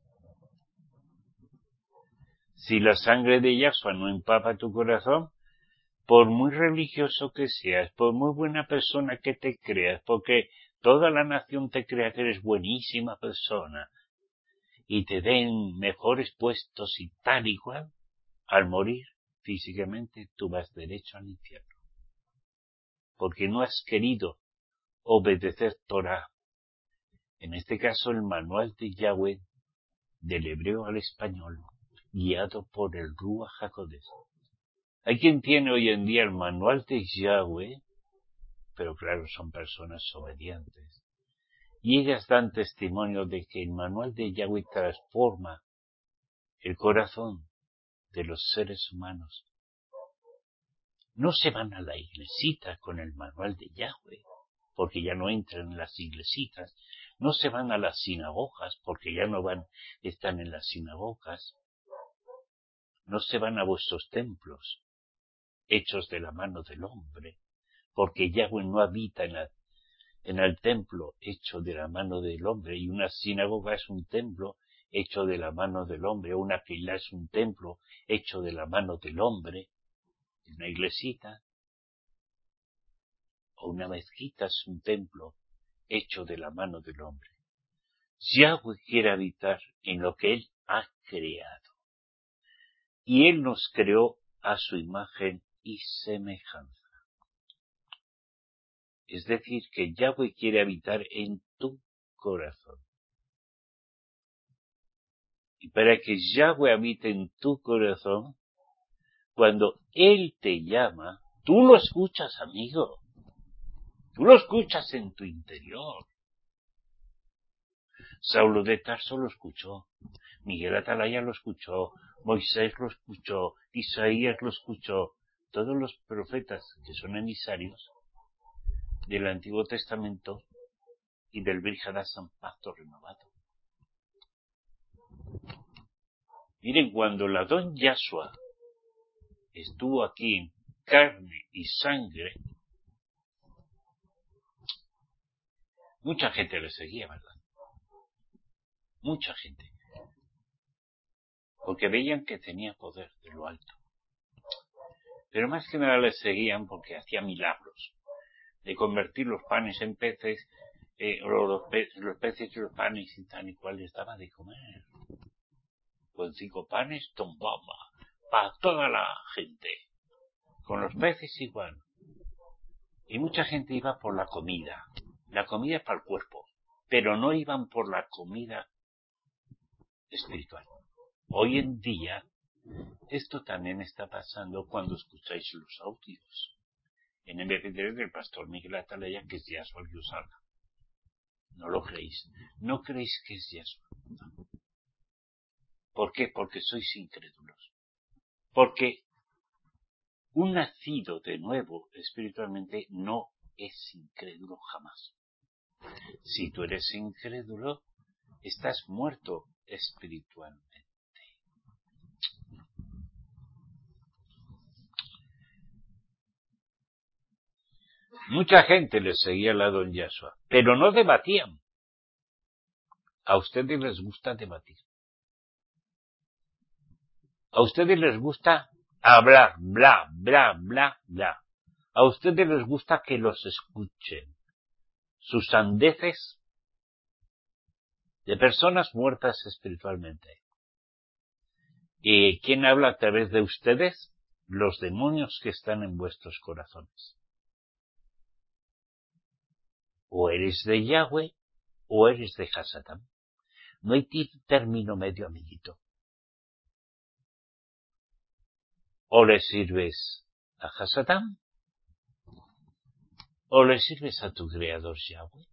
Si la sangre de Yahshua no empapa tu corazón, por muy religioso que seas, por muy buena persona que te creas, porque toda la nación te crea que eres buenísima persona, y te den mejores puestos y tal y cual, al morir físicamente tú vas derecho al infierno. Porque no has querido obedecer Torah. En este caso el manual de Yahweh, del hebreo al español, guiado por el Ruach HaKodesh. Hay quien tiene hoy en día el manual de Yahweh, pero claro, son personas obedientes. Y ellas dan testimonio de que el manual de Yahweh transforma el corazón de los seres humanos. No se van a la iglesita con el manual de Yahweh, porque ya no entran en las iglesitas. No se van a las sinagogas, porque ya no están en las sinagogas. No se van a vuestros templos, hechos de la mano del hombre, porque Yahweh no habita en el templo hecho de la mano del hombre, y una sinagoga es un templo hecho de la mano del hombre, o una fila es un templo hecho de la mano del hombre, una iglesita, o una mezquita es un templo hecho de la mano del hombre. Yahweh quiere habitar en lo que Él ha creado, y Él nos creó a su imagen y semejanza. Es decir, que Yahweh quiere habitar en tu corazón. Y para que Yahweh habite en tu corazón, cuando Él te llama, tú lo escuchas, amigo. Tú lo escuchas en tu interior. Saulo de Tarso lo escuchó. Miguel Atalaya lo escuchó. Moisés lo escuchó. Isaías lo escuchó. Todos los profetas que son emisarios del Antiguo Testamento y del Brihadasan Pacto Renovado. Miren, cuando el Adón Yahshua estuvo aquí en carne y sangre, mucha gente le seguía, ¿verdad? Mucha gente. Porque veían que tenía poder de lo alto. Pero más que nada le seguían porque hacía milagros. De convertir los panes en peces, los peces y los panes y tal y cual les daba de comer. Con 5 panes, tombaba, para toda la gente. Con los peces igual. Y mucha gente iba por la comida. La comida es para el cuerpo. Pero no iban por la comida espiritual. Hoy en día, esto también está pasando cuando escucháis los audios. En MP3 del pastor Miguel Atalaya, que es Yahshua el que os habla. No lo creéis. No creéis que es Yahshua. No. ¿Por qué? Porque sois incrédulos. Porque un nacido de nuevo espiritualmente no es incrédulo jamás. Si tú eres incrédulo, estás muerto espiritualmente. Mucha gente le seguía al lado en Yahshua, pero no debatían. A ustedes les gusta debatir. A ustedes les gusta hablar, bla, bla, bla, bla. A ustedes les gusta que los escuchen. Sus sandeces de personas muertas espiritualmente. ¿Y quién habla a través de ustedes? Los demonios que están en vuestros corazones. O eres de Yahweh o eres de Hasatán. No hay término medio, amiguito. O le sirves a Hasatán o le sirves a tu creador Yahweh.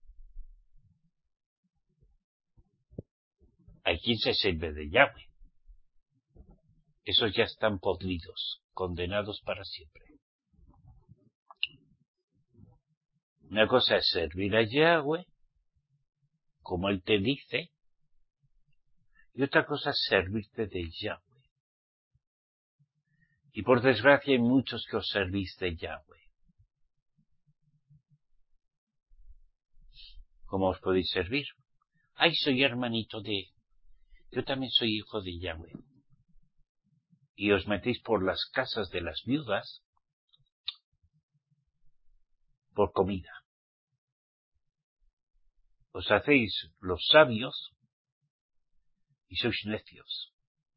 ¿A quién se sirve de Yahweh? Esos ya están podridos, condenados para siempre. Una cosa es servir a Yahweh, como Él te dice, y otra cosa es servirte de Yahweh. Y por desgracia hay muchos que os servís de Yahweh. ¿Cómo os podéis servir? Ay, soy hermanito de... Yo también soy hijo de Yahweh. Y os metéis por las casas de las viudas por comida. Os hacéis los sabios y sois necios.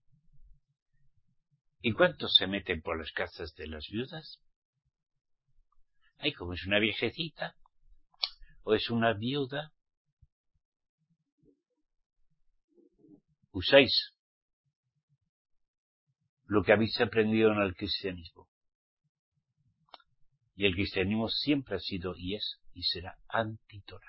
¿Y cuántos se meten por las casas de las viudas? Ay, como es una viejecita o es una viuda, usáis lo que habéis aprendido en el cristianismo. Y el cristianismo siempre ha sido y es y será anti-Torah.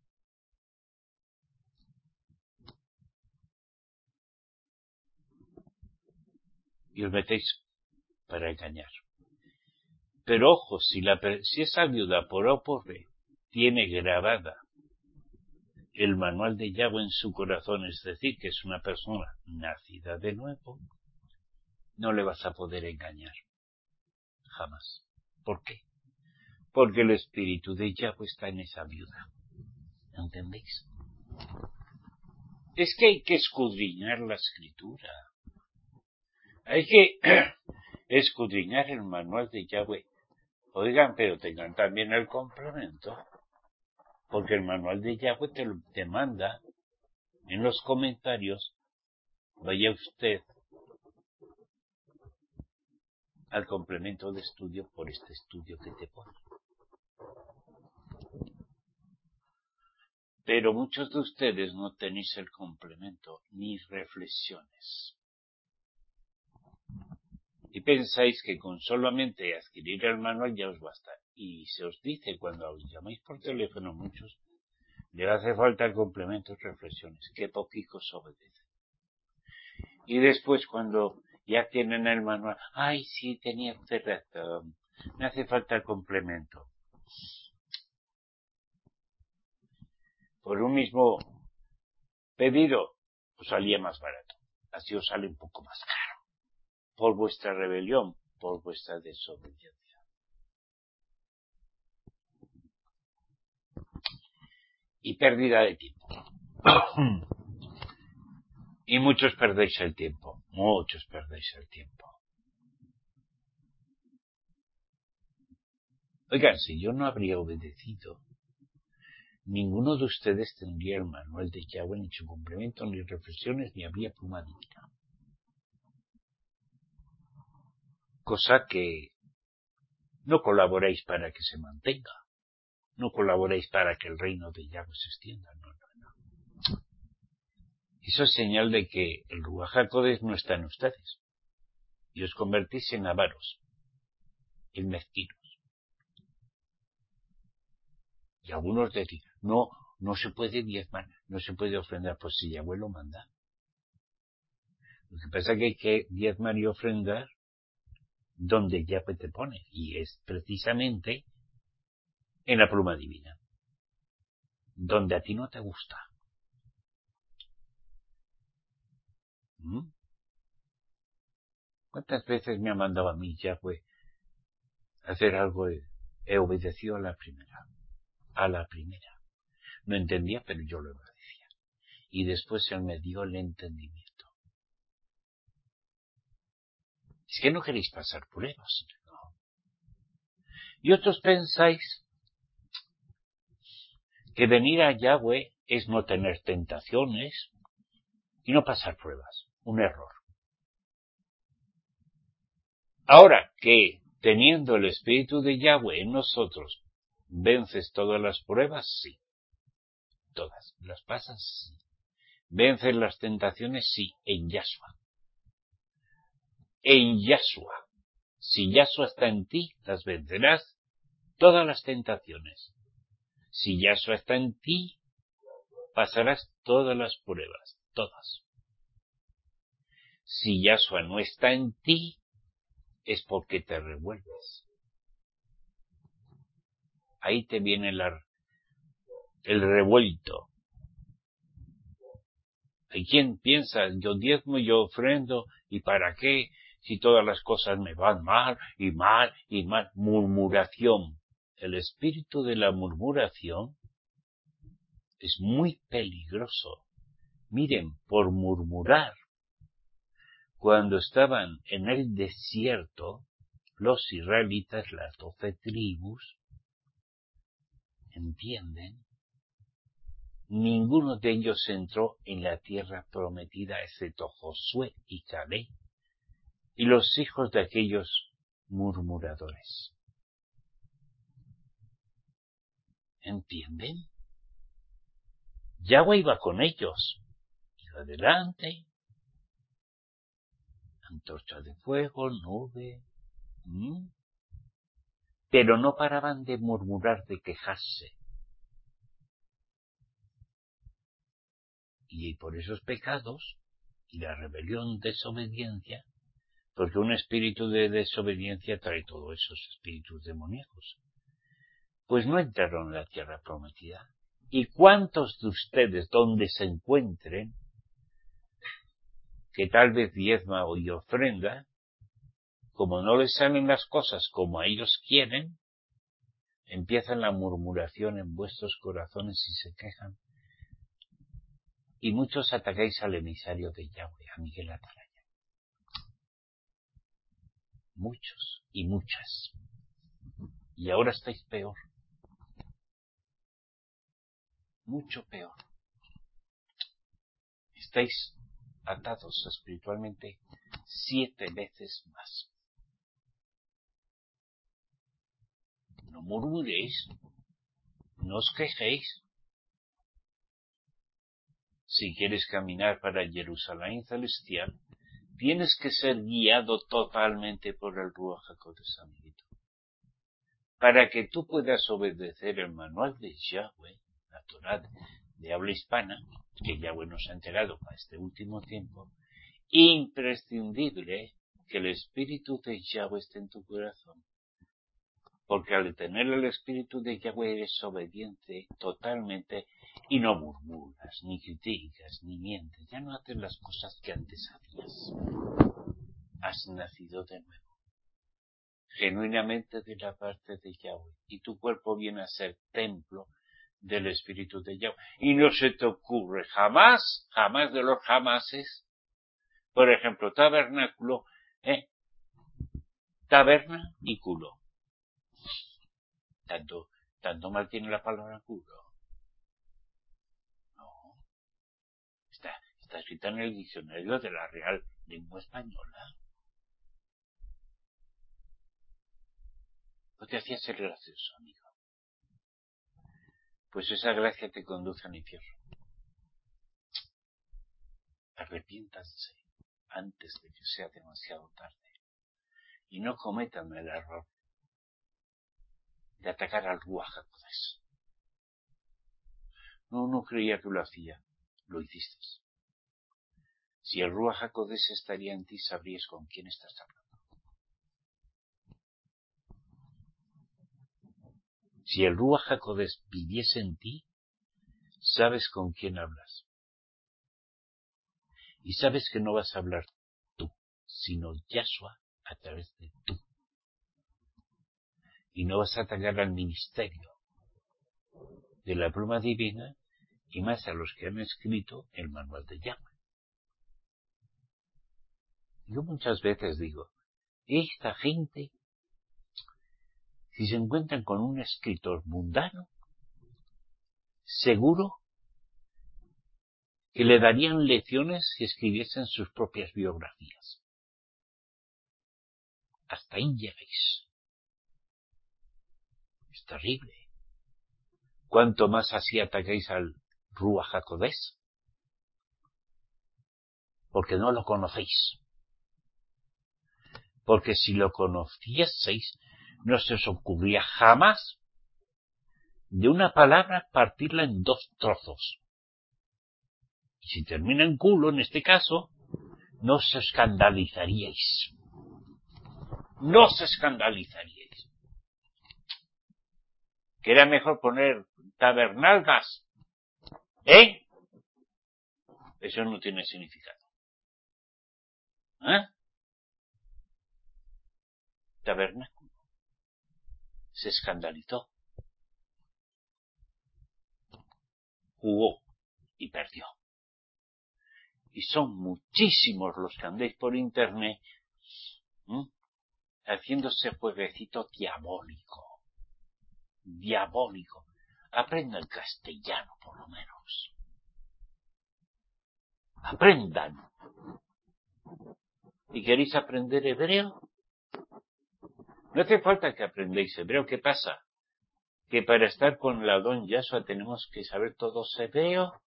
Y os metéis para engañar. Pero ojo, si esa viuda por A o por B tiene grabada el manual de Yahweh en su corazón, es decir, que es una persona nacida de nuevo, no le vas a poder engañar. Jamás. ¿Por qué? Porque el espíritu de Yahweh está en esa viuda. ¿Entendéis? Es que hay que escudriñar la escritura. Hay que escudriñar el manual de Yahweh. Oigan, pero tengan también el complemento. Porque el manual de Yahweh te manda en los comentarios. Vaya usted al complemento de estudio por este estudio que te pone. Pero muchos de ustedes no tenéis el complemento ni reflexiones. Y pensáis que con solamente adquirir el manual ya os basta. Y se os dice cuando os llamáis por teléfono muchos, le hace falta el complemento y reflexiones. Qué poquicos obedecen. Y después cuando ya tienen el manual, ay, sí, tenía usted razón, me hace falta el complemento. Por un mismo pedido, os salía más barato. Así os sale un poco más caro. Por vuestra rebelión, por vuestra desobediencia. Y pérdida de tiempo. Y muchos perdéis el tiempo. Muchos perdéis el tiempo. Oigan, si yo no habría obedecido, ninguno de ustedes tendría el manual de Yahweh ni su complemento, ni reflexiones, ni habría pluma divina. Cosa que no colaboráis para que se mantenga. No colaboráis para que el reino de Yahweh se extienda. No. Eso es señal de que el Ruach HaKodesh no está en ustedes. Y os convertís en avaros, en mezquinos. Y algunos decís, no se puede diezmar, no se puede ofrendar, pues si Yahweh lo manda. Lo que pasa es que hay que diezmar y ofrendar donde Yahweh te pone, y es precisamente en la pluma divina, donde a ti no te gusta. ¿Cuántas veces me ha mandado a mí Yahweh a hacer algo? He obedecido a la primera. No entendía, pero yo lo obedecía. Y después Él me dio el entendimiento. Es que no queréis pasar pruebas, no. Y otros pensáis que venir a Yahweh es no tener tentaciones y no pasar pruebas. Un error. Ahora que, teniendo el Espíritu de Yahweh en nosotros, ¿vences todas las pruebas? Sí. Todas. ¿Las pasas? Sí. ¿Vences las tentaciones? Sí. En Yahshua. En Yahshua. Si Yahshua está en ti, las vencerás todas las tentaciones. Si Yahshua está en ti, pasarás todas las pruebas. Todas. Si Yahshua no está en ti, es porque te revuelves. Ahí te viene el revuelto. Hay quien piensa, yo diezmo, yo ofrendo, ¿y para qué? Si todas las cosas me van mal, y mal, y mal. Murmuración. El espíritu de la murmuración es muy peligroso. Miren, por murmurar, cuando estaban en el desierto, los israelitas, las 12 tribus, ¿entienden? Ninguno de ellos entró en la tierra prometida, excepto Josué y Caleb, y los hijos de aquellos murmuradores. ¿Entienden? Yahweh iba con ellos, iba adelante, antorcha de fuego, nube, pero no paraban de murmurar, de quejarse. Y por esos pecados, y la rebelión, desobediencia, porque un espíritu de desobediencia trae todos esos espíritus demoníacos, pues no entraron en la tierra prometida. ¿Y cuántos de ustedes, donde se encuentren, que tal vez diezma y ofrenda, como no les salen las cosas como ellos quieren, empiezan la murmuración en vuestros corazones y se quejan? Y muchos atacáis al emisario de Yahweh, a Miguel Atalaya. Muchos y muchas. Y ahora estáis peor. Mucho peor. Estáis atados espiritualmente 7 veces más. No murmuréis, no os quejéis. Si quieres caminar para Jerusalén celestial, tienes que ser guiado totalmente por el Ruach HaKodesh, amiguito. Para que tú puedas obedecer el manual de Yahweh, la Torá de habla hispana, que Yahweh nos ha entregado para este último tiempo, imprescindible que el Espíritu de Yahweh esté en tu corazón. Porque al tener el Espíritu de Yahweh eres obediente totalmente y no murmuras, ni criticas, ni mientes. Ya no haces las cosas que antes hacías. Has nacido de nuevo, genuinamente de la parte de Yahweh. Y tu cuerpo viene a ser templo del Espíritu de Yahweh. Y no se te ocurre jamás, jamás de los jamases, por ejemplo, tabernáculo, taberna y culo. Tanto mal tiene la palabra culo. No. Está escrita en el diccionario de la Real Lengua Española. ¿No te hacía ser gracioso, amigo? Pues esa gracia te conduce al infierno. Arrepiéntanse antes de que sea demasiado tarde. Y no cometan el error de atacar al Ruach HaKodesh. No creía que lo hacía. Lo hiciste. Si el Ruach HaKodesh estaría en ti, sabrías con quién estás hablando. Si el Ruach HaKodesh viviese en ti, sabes con quién hablas. Y sabes que no vas a hablar tú, sino Yahshua a través de tú. Y no vas a atacar al ministerio de la pluma divina y más a los que han escrito el manual de Yahweh. Yo muchas veces digo, esta gente, si se encuentran con un escritor mundano, seguro que le darían lecciones si escribiesen sus propias biografías. Hasta ahí llegáis. Es terrible. Cuanto más así atacáis al Ruach HaKodesh, porque no lo conocéis. Porque si lo conocieseis, no se os ocurría jamás de una palabra partirla en 2 trozos. Y si termina en culo, en este caso, no os escandalizaríais. No os escandalizaríais. Que era mejor poner tabernalgas. Eso no tiene significado. Tabernáculo. Se escandalizó. Jugó y perdió. Y son muchísimos los que andéis por internet haciéndose jueguecito diabólico. Diabólico. Aprendan castellano, por lo menos. Aprendan. ¿Y queréis aprender hebreo? No hace falta que aprendáis hebreo. ¿Qué pasa? Que para estar con la Don Yashua tenemos que saber todos hebreo.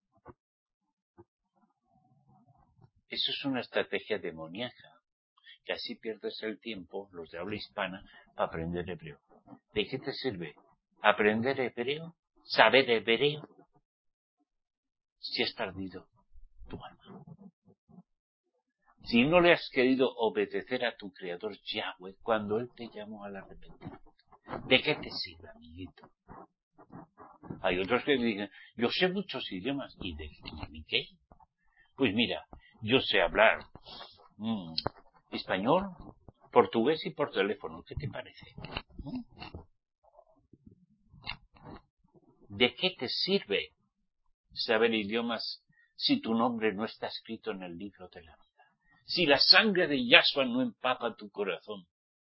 Eso es una estrategia demoníaca. Que así pierdes el tiempo, los de habla hispana, para aprender hebreo. ¿De qué te sirve aprender hebreo? ¿Saber hebreo? Si has perdido tu alma. Si no le has querido obedecer a tu Creador Yahweh cuando Él te llamó al arrepentimiento. ¿De qué te sirve, amiguito? Hay otros que dicen, yo sé muchos idiomas. ¿Y de qué? Pues mira, yo sé hablar español, portugués y por teléfono. ¿Qué te parece? ¿De qué te sirve saber idiomas si tu nombre no está escrito en el libro de la vida? Si la sangre de Yahshua no empapa tu corazón.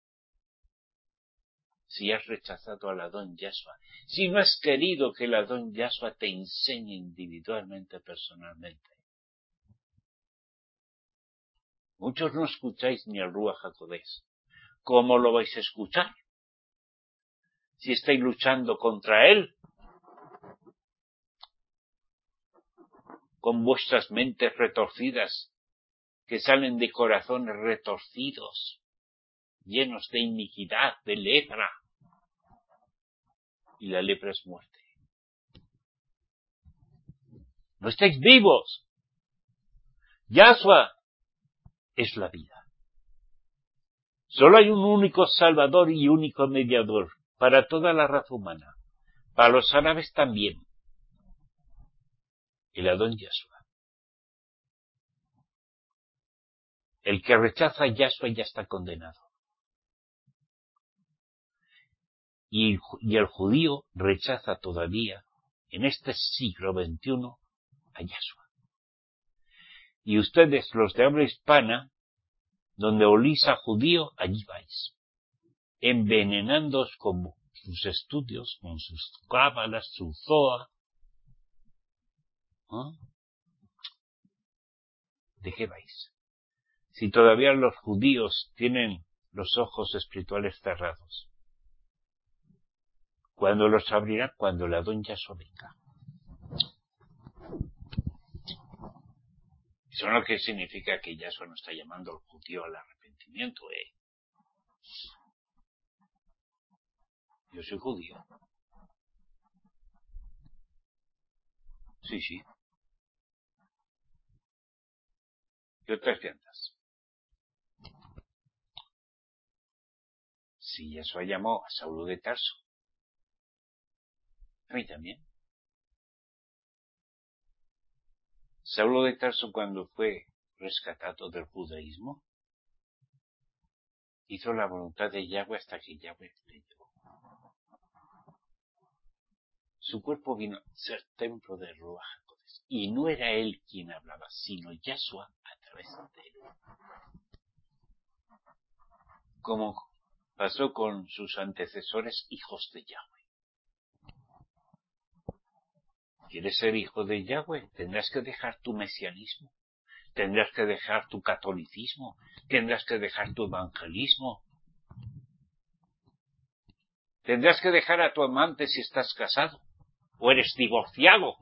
Si has rechazado al Adón Yahshua. Si no has querido que el Adón Yahshua te enseñe individualmente, personalmente. Muchos no escucháis ni al Ruach HaKodesh. ¿Cómo lo vais a escuchar? Si estáis luchando contra él, con vuestras mentes retorcidas, que salen de corazones retorcidos, llenos de iniquidad, de lepra. Y la lepra es muerte. No estáis vivos. Yahshua es la vida. Solo hay un único Salvador y único mediador para toda la raza humana. Para los árabes también. El Adón Yahshua. El que rechaza a Yahshua ya está condenado. Y el judío rechaza todavía, en este siglo XXI, a Yahshua. Y ustedes, los de habla hispana, donde olís a judío, allí vais. Envenenándoos con sus estudios, con sus cábalas, su zoa. ¿De qué vais? Si todavía los judíos tienen los ojos espirituales cerrados. Cuando los abrirá, cuando el Adón Yahshua venga. Eso no que significa que Yahshua no está llamando al judío al arrepentimiento, Yo soy judío. Sí. ¿Qué otras llantas? Si Yahshua llamó a Saulo de Tarso, a mí también. Saulo de Tarso, cuando fue rescatado del judaísmo, hizo la voluntad de Yahweh hasta que Yahweh le llevó. Su cuerpo vino a ser templo de Ruach HaKodesh. Y no era él quien hablaba, sino Yahshua a través de él. Como pasó con sus antecesores hijos de Yahweh. ¿Quieres ser hijo de Yahweh? Tendrás que dejar tu mesianismo, tendrás que dejar tu catolicismo, tendrás que dejar tu evangelismo, tendrás que dejar a tu amante si estás casado o eres divorciado.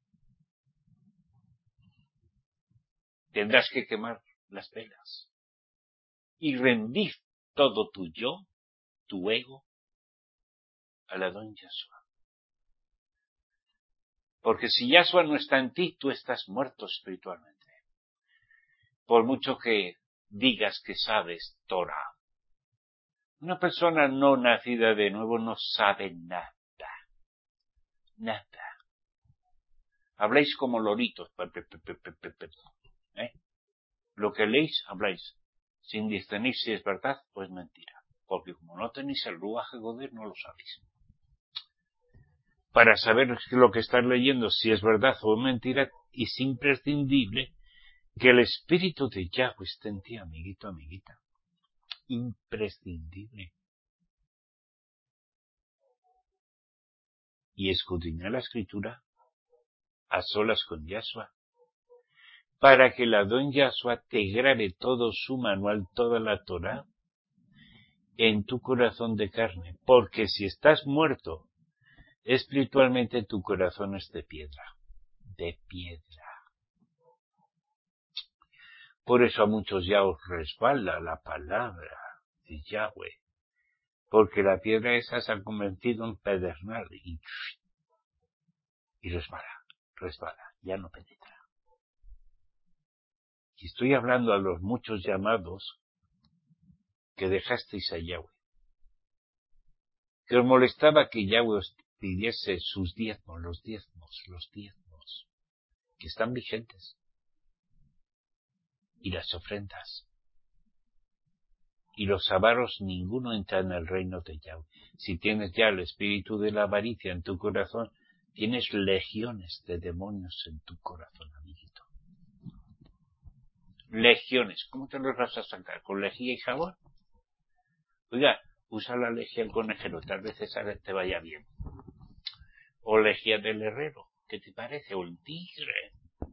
Tendrás que quemar las velas y rendir todo tu yo, tu ego, a la don Yahshua. Porque si Yahshua no está en ti, tú estás muerto espiritualmente. Por mucho que digas que sabes Torah. Una persona no nacida de nuevo no sabe nada. Nada. Habláis como loritos. Lo que leéis, habláis. Sin discernir si es verdad o es mentira. Porque como no tenéis el Ruach HaKodesh, no lo sabéis. Para saber lo que estás leyendo, si es verdad o es mentira, es imprescindible que el Espíritu de Yahweh esté en ti, amiguito, amiguita. Imprescindible. Y escudriñar la Escritura a solas con Yahshua, para que la don Yahshua te grabe todo su manual, toda la Torah, en tu corazón de carne. Porque si estás muerto, espiritualmente tu corazón es de piedra. De piedra. Por eso a muchos ya os resbala la palabra de Yahweh. Porque la piedra esa se ha convertido en pedernal y resbala, ya no penetra. Y estoy hablando a los muchos llamados que dejasteis a Yahweh. Que os molestaba que Yahweh os pidiese sus diezmos, los diezmos, que están vigentes. Y las ofrendas. Y los avaros, ninguno entra en el reino de Yahweh. Si tienes ya el espíritu de la avaricia en tu corazón, tienes legiones de demonios en tu corazón, amiguito. Legiones. ¿Cómo te los vas a sacar? ¿Con lejía y jabón? Oiga, usa la lejía del conejero, tal vez esa te vaya bien. O lejía del herrero, ¿qué te parece? O el tigre.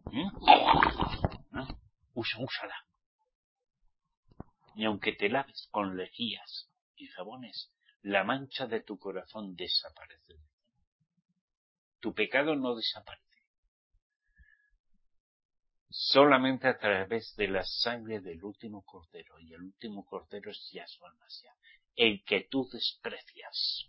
¿No? Úsala. Y aunque te laves con lejías y jabones, la mancha de tu corazón desaparece. Tu pecado no desaparece. Solamente a través de la sangre del último cordero. Y el último cordero es Yahshua HaMashiach, el que tú desprecias.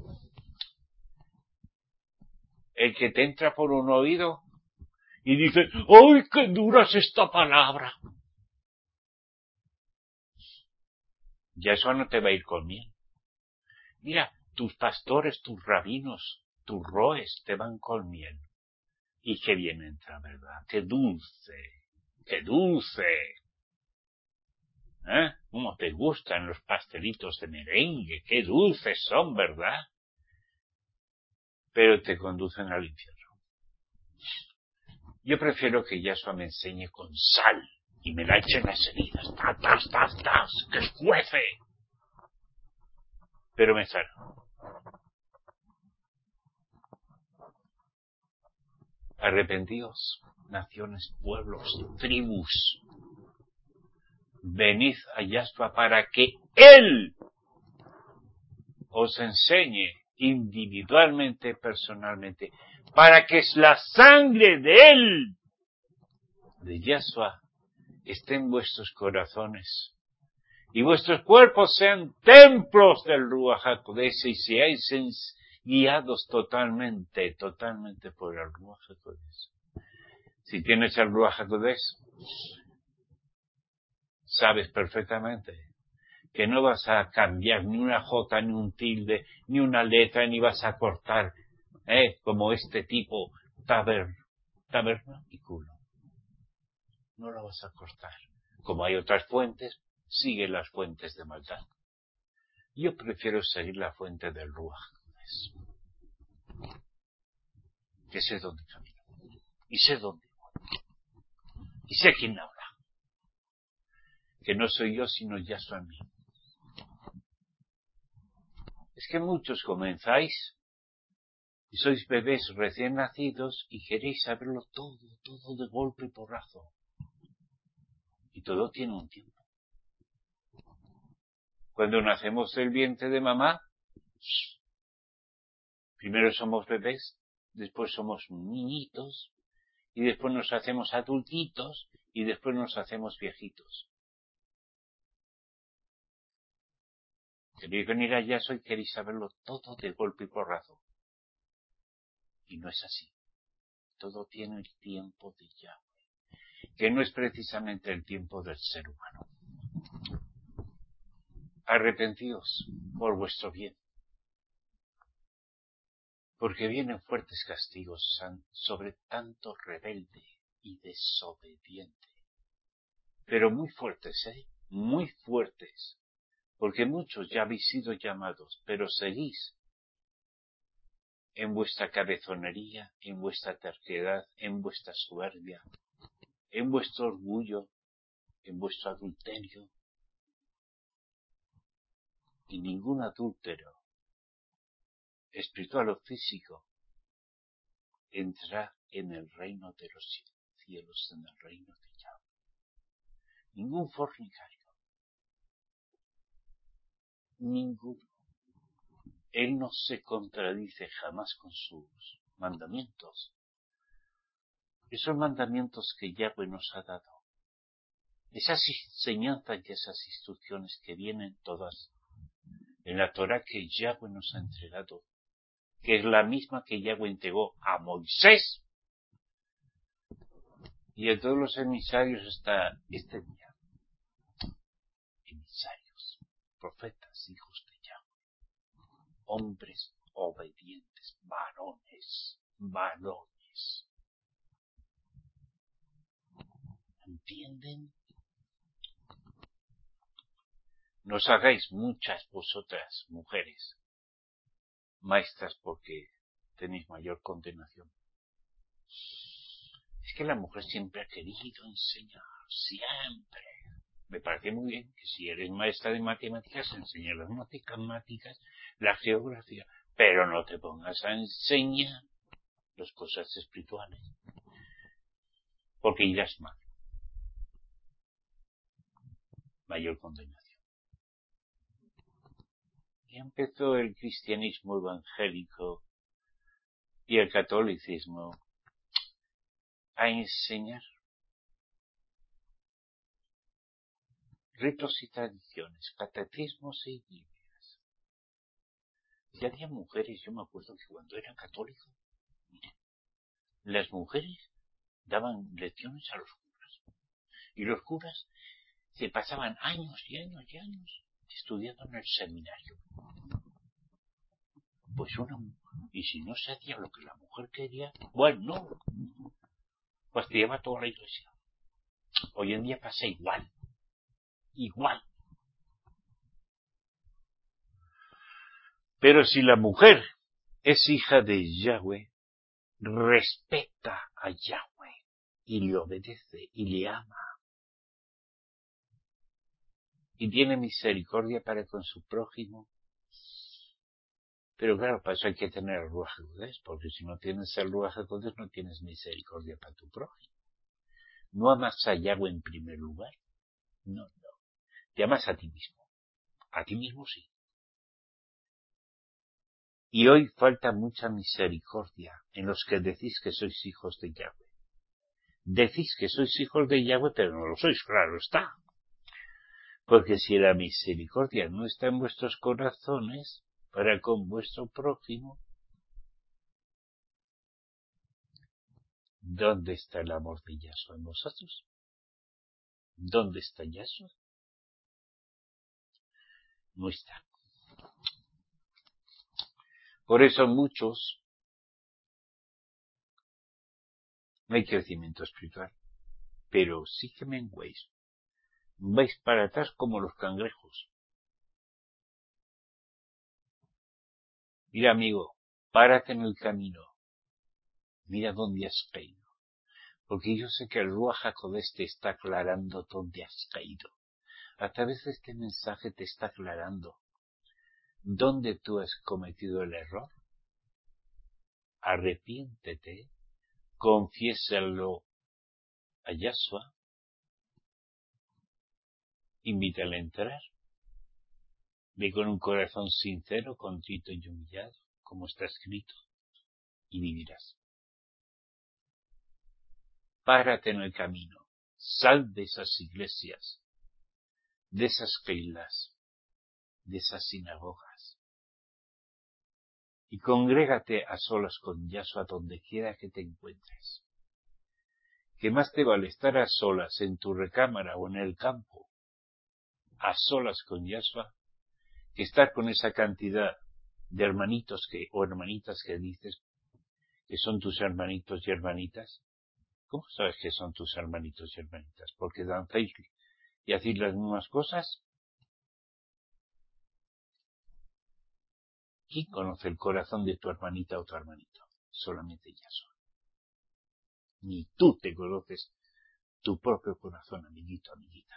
El que te entra por un oído y dice, ¡ay, qué dura es esta palabra! Yahshua no te va a ir con miel. Mira, tus pastores, tus rabinos, tus roes te van con miel. Y qué bien entra, ¿verdad? ¡Qué dulce! ¡Qué dulce! ¿Eh? ¿Cómo te gustan los pastelitos de merengue? ¡Qué dulces son, ¿verdad? Pero te conducen al infierno. Yo prefiero que Yahshua me enseñe con sal y me la eche en las heridas. ¡Tas! ¡Que escuece! Pero me salvo. Arrepentíos, naciones, pueblos, tribus. Venid a Yahshua para que Él os enseñe individualmente, personalmente, para que la sangre de Él, de Yahshua, esté en vuestros corazones y vuestros cuerpos sean templos del Ruach HaKodesh y seáis guiados totalmente por el Ruach HaKodesh. Si tienes el Ruach HaKodesh, sabes perfectamente que no vas a cambiar ni una jota, ni un tilde, ni una letra, ni vas a cortar, como este tipo tabernáculo. No lo vas a cortar. Como hay otras fuentes, sigue las fuentes de maldad. Yo prefiero seguir la fuente del Ruach HaKodesh. Que sé dónde camino. Y sé dónde voy. Y sé quién habla. Que no soy yo, sino Yahshua en mí. Es que muchos comenzáis y sois bebés recién nacidos y queréis saberlo todo de golpe y porrazo. Y todo tiene un tiempo. Cuando nacemos del vientre de mamá, primero somos bebés, después somos niñitos, y después nos hacemos adultitos, y después nos hacemos viejitos. Queréis venir allá, queréis saberlo todo de golpe y porrazo. Y no es así. Todo tiene el tiempo de Yahweh, que no es precisamente el tiempo del ser humano. Arrepentíos por vuestro bien, porque vienen fuertes castigos sobre tanto rebelde y desobediente. Pero muy fuertes, muy fuertes, porque muchos ya habéis sido llamados, pero seguís en vuestra cabezonería, en vuestra terquedad, en vuestra soberbia, en vuestro orgullo, en vuestro adulterio. Y ningún adúltero, espiritual o físico, entra en el reino de los cielos, en el reino de Yahweh. Ningún fornicario, ninguno. Él no se contradice jamás con sus mandamientos. Esos mandamientos que Yahweh nos ha dado, esas enseñanzas y esas instrucciones que vienen todas en la Torá que Yahweh nos ha entregado, que es la misma que Yahweh entregó a Moisés y a todos los emisarios hasta este día. Emisarios, profetas, hijos de Yahweh, hombres obedientes, varones. ¿Entienden? No os hagáis muchas vosotras, mujeres, maestras, porque tenéis mayor condenación. Es que la mujer siempre ha querido enseñar, siempre. Me parece muy bien que si eres maestra de matemáticas, enseñes las matemáticas, la geografía, pero no te pongas a enseñar las cosas espirituales, porque irás mal. Mayor condenación. Y empezó el cristianismo evangélico y el catolicismo a enseñar ritos y tradiciones, catecismos y Biblias. Y había mujeres, yo me acuerdo que cuando era católico, mira, las mujeres daban lecciones a los curas. Y los curas se pasaban años y años estudiando en el seminario. Pues y si no se hacía lo que la mujer quería, bueno, fastidiaba toda la iglesia. Hoy en día pasa igual. Pero si la mujer es hija de Yahweh, respeta a Yahweh y le obedece y le ama. Y tiene misericordia para con su prójimo. Pero claro, para eso hay que tener el Ruach HaKodesh, porque si no tienes el Ruach HaKodesh no tienes misericordia para tu prójimo. No amas a Yahweh en primer lugar. No. Te amas a ti mismo. A ti mismo sí. Y hoy falta mucha misericordia en los que decís que sois hijos de Yahweh. Decís que sois hijos de Yahweh, pero no lo sois, claro está. Porque si la misericordia no está en vuestros corazones para con vuestro prójimo, ¿dónde está el amor de Yahshua en vosotros? ¿Dónde está Yahshua? No está. Por eso muchos no hay crecimiento espiritual, pero sí que menguéis. Vais para atrás como los cangrejos. Mira, amigo, párate en el camino. Mira dónde has caído. Porque yo sé que el Ruach HaKodesh te está aclarando dónde has caído. A través de este mensaje te está aclarando ¿Dónde tú has cometido el error? Arrepiéntete, confiésalo a Yahshua, invítale a entrar, ve con un corazón sincero, contrito y humillado, como está escrito, y vivirás. Párate en el camino, sal de esas iglesias, de esas keilas, de esas sinagogas, y congrégate a solas con Yahshua donde quiera que te encuentres. ¿Qué más te vale estar a solas en tu recámara o en el campo, a solas con Yahshua, que estar con esa cantidad de hermanitos o hermanitas que dices que son tus hermanitos y hermanitas? ¿Cómo sabes que son tus hermanitos y hermanitas? ¿Porque danzáis y hacéis las mismas cosas? ¿Quién conoce el corazón de tu hermanita o tu hermanito? Solamente Yahshua. Ni tú te conoces tu propio corazón, amiguito, amiguita.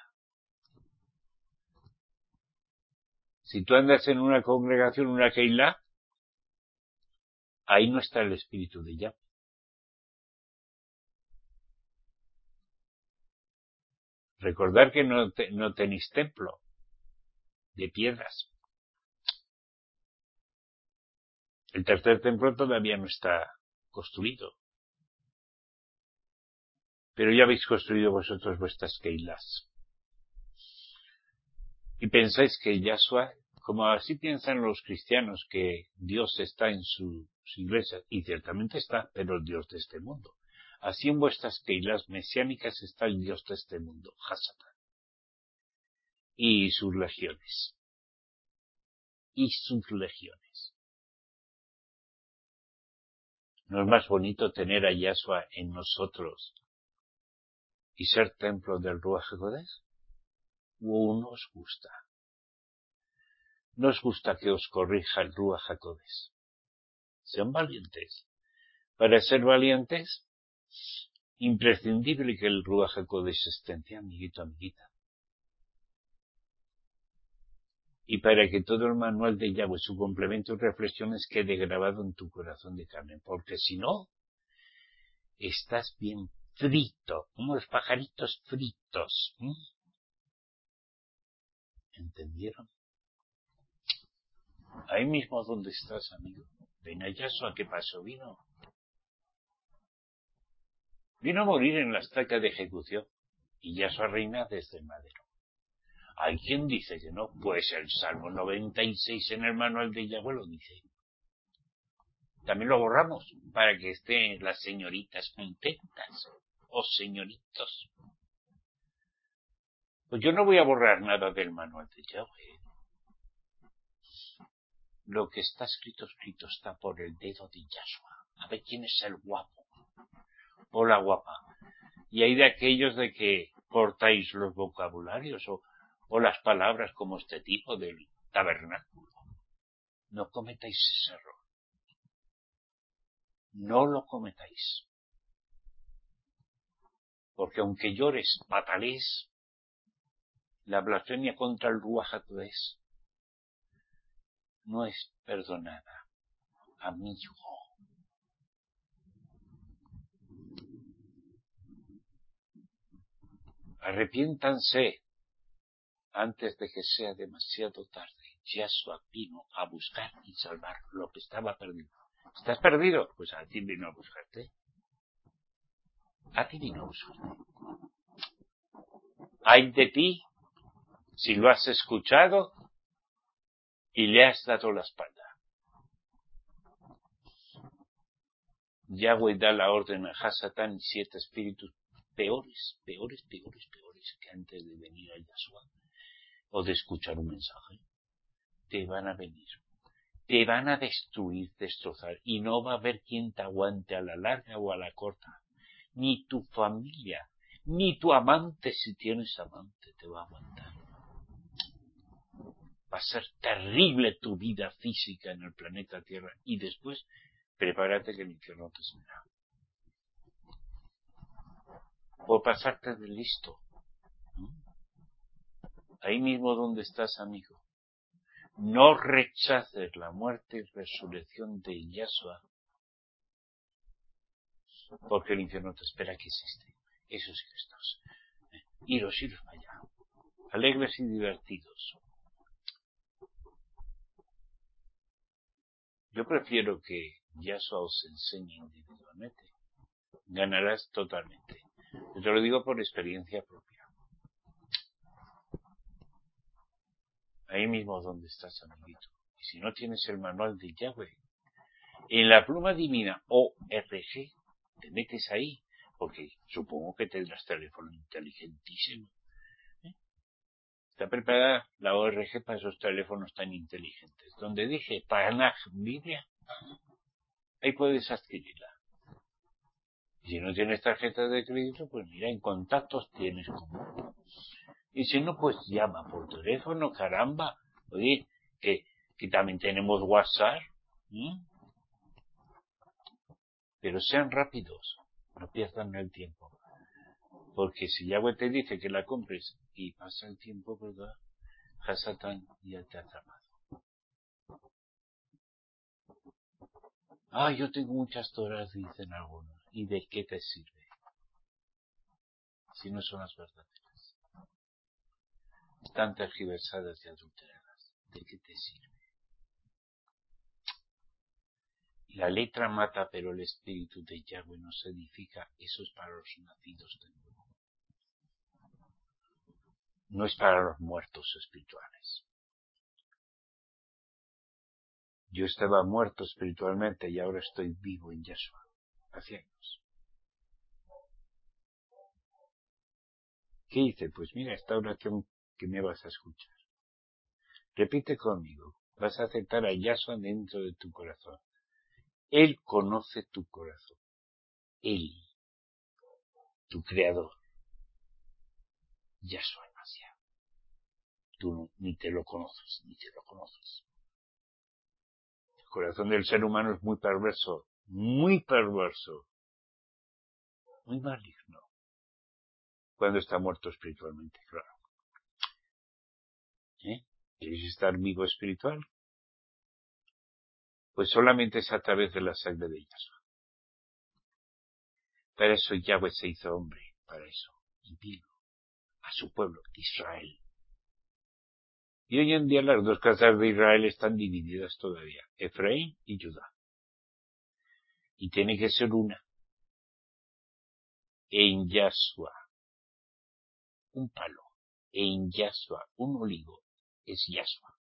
Si tú andas en una congregación, una keilah, ahí no está el espíritu de Yahweh. Recordar que no tenéis templo de piedras. El tercer templo todavía no está construido. Pero ya habéis construido vosotros vuestras keilás. Y pensáis que Yahshua, como así piensan los cristianos, que Dios está en sus iglesias, y ciertamente está, pero el Dios de este mundo. Así en vuestras keilás mesiánicas está el Dios de este mundo, Hasatán, y sus legiones. Y sus legiones. ¿No es más bonito tener a Yahshua en nosotros y ser templo del Ruach HaKodesh? ¿O no os gusta? ¿No os gusta que os corrija el Ruach HaKodesh? Sean valientes. Para ser valientes, imprescindible que el Ruach HaKodesh esté en ti, amiguito, amiguita. Y para que todo el manual de Yahweh, su complemento y reflexiones quede grabado en tu corazón de carne, porque si no, estás bien frito, como los pajaritos fritos. ¿Entendieron? Ahí mismo donde estás, amigo. Ven a Yahshua, ¿qué pasó? Vino a morir en la estaca de ejecución, y Yahshua reina desde el madero. ¿Hay quien dice que no? Pues el Salmo 96 en el manual de Yahweh lo dice. También lo borramos para que estén las señoritas contentas, o señoritos. Pues yo no voy a borrar nada del manual de Yahweh. Lo que está escrito está por el dedo de Yahshua. A ver quién es el guapo o la guapa. Y hay de aquellos de que cortáis los vocabularios o las palabras como este tipo del tabernáculo. No cometáis ese error. No lo cometáis. Porque aunque llores, patalees, la blasfemia contra el Ruach HaKodesh no es perdonada, amigo. Arrepiéntanse antes de que sea demasiado tarde. Yahshua vino a buscar y salvar lo que estaba perdido. ¿Estás perdido? Pues a ti vino a buscarte. A ti vino a buscarte. Ay de ti si lo has escuchado y le has dado la espalda. Yahweh da la orden a Hasatán y 7 espíritus peores que antes de venir a Yahshua o de escuchar un mensaje. Te van a venir. Te van a destruir, destrozar, y no va a haber quien te aguante a la larga o a la corta. Ni tu familia, ni tu amante, si tienes amante, te va a aguantar. Va a ser terrible tu vida física en el planeta Tierra, y después prepárate que el infierno te espera. Por pasarte de listo. Ahí mismo donde estás, amigo. No rechaces la muerte y resurrección de Yahshua, porque el infierno te espera que existe. Eso sí que estás. Iros para allá. Alegres y divertidos. Yo prefiero que Yahshua os enseñe individualmente. Ganarás totalmente. Yo te lo digo por experiencia propia. Ahí mismo donde estás, amiguito. Y si no tienes el manual de Yahweh, en la pluma divina ORG, te metes ahí, porque supongo que tendrás teléfono inteligentísimo. Está preparada la ORG para esos teléfonos tan inteligentes. Donde dije Tanaj Biblia, ahí puedes adquirirla. Y si no tienes tarjeta de crédito, pues mira, en contactos tienes como. Y si no, pues llama por teléfono, caramba. Oye, que también tenemos WhatsApp. Pero sean rápidos, no pierdan el tiempo. Porque si Yahweh te dice que la compres y pasa el tiempo, ¿verdad? Hasatán ya te ha atrapado. Yo tengo muchas Toras, dicen algunos. ¿Y de qué te sirve? Si no son las verdaderas. Están tergiversadas y adulteradas. ¿De qué te sirve? La letra mata, pero el espíritu de Yahweh nos edifica. Eso es para los nacidos de nuevo. No es para los muertos espirituales. Yo estaba muerto espiritualmente y ahora estoy vivo en Yahshua. Hace años. ¿Qué hice? Pues mira, esta oración que me vas a escuchar. Repite conmigo. Vas a aceptar a Yahshua dentro de tu corazón. Él conoce tu corazón. Él, tu creador. Yahshua demasiado. Tú ni te lo conoces, ni te lo conoces. El corazón del ser humano es muy perverso, muy maligno, cuando está muerto espiritualmente, claro. ¿Quieres estar vivo espiritual? Pues solamente es a través de la sangre de Yahshua. Para eso Yahweh se hizo hombre, para eso, y vino a su pueblo, Israel. Y hoy en día las dos casas de Israel están divididas todavía, Efraín y Judá. Y tiene que ser una. En Yahshua, un palo. En Yahshua, un olivo, es Yahshua.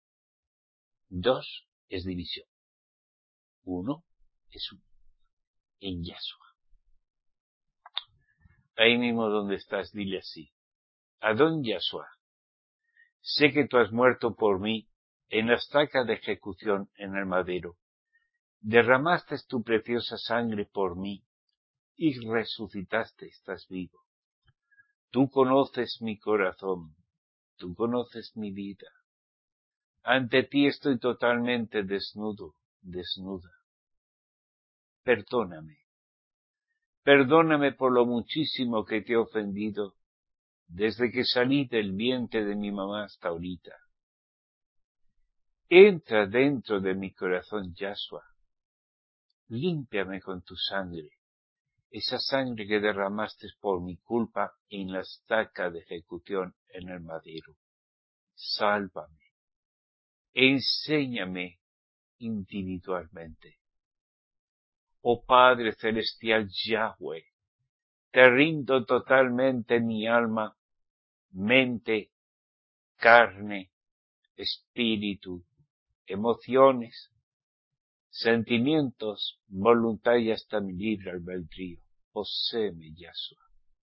2 es división. 1 es uno. En Yahshua. Ahí mismo donde estás, dile así. Adón Yahshua, sé que tú has muerto por mí en la estaca de ejecución en el madero. Derramaste tu preciosa sangre por mí y resucitaste, estás vivo. Tú conoces mi corazón, tú conoces mi vida. Ante ti estoy totalmente desnudo, desnuda. Perdóname por lo muchísimo que te he ofendido desde que salí del vientre de mi mamá hasta ahorita. Entra dentro de mi corazón, Yahshua. Límpiame con tu sangre, esa sangre que derramaste por mi culpa en la estaca de ejecución en el madero. Sálvame. Enséñame individualmente. Oh Padre Celestial Yahweh, te rindo totalmente mi alma, mente, carne, espíritu, emociones, sentimientos, voluntad y hasta mi libre albedrío. Poséeme, Yahshua.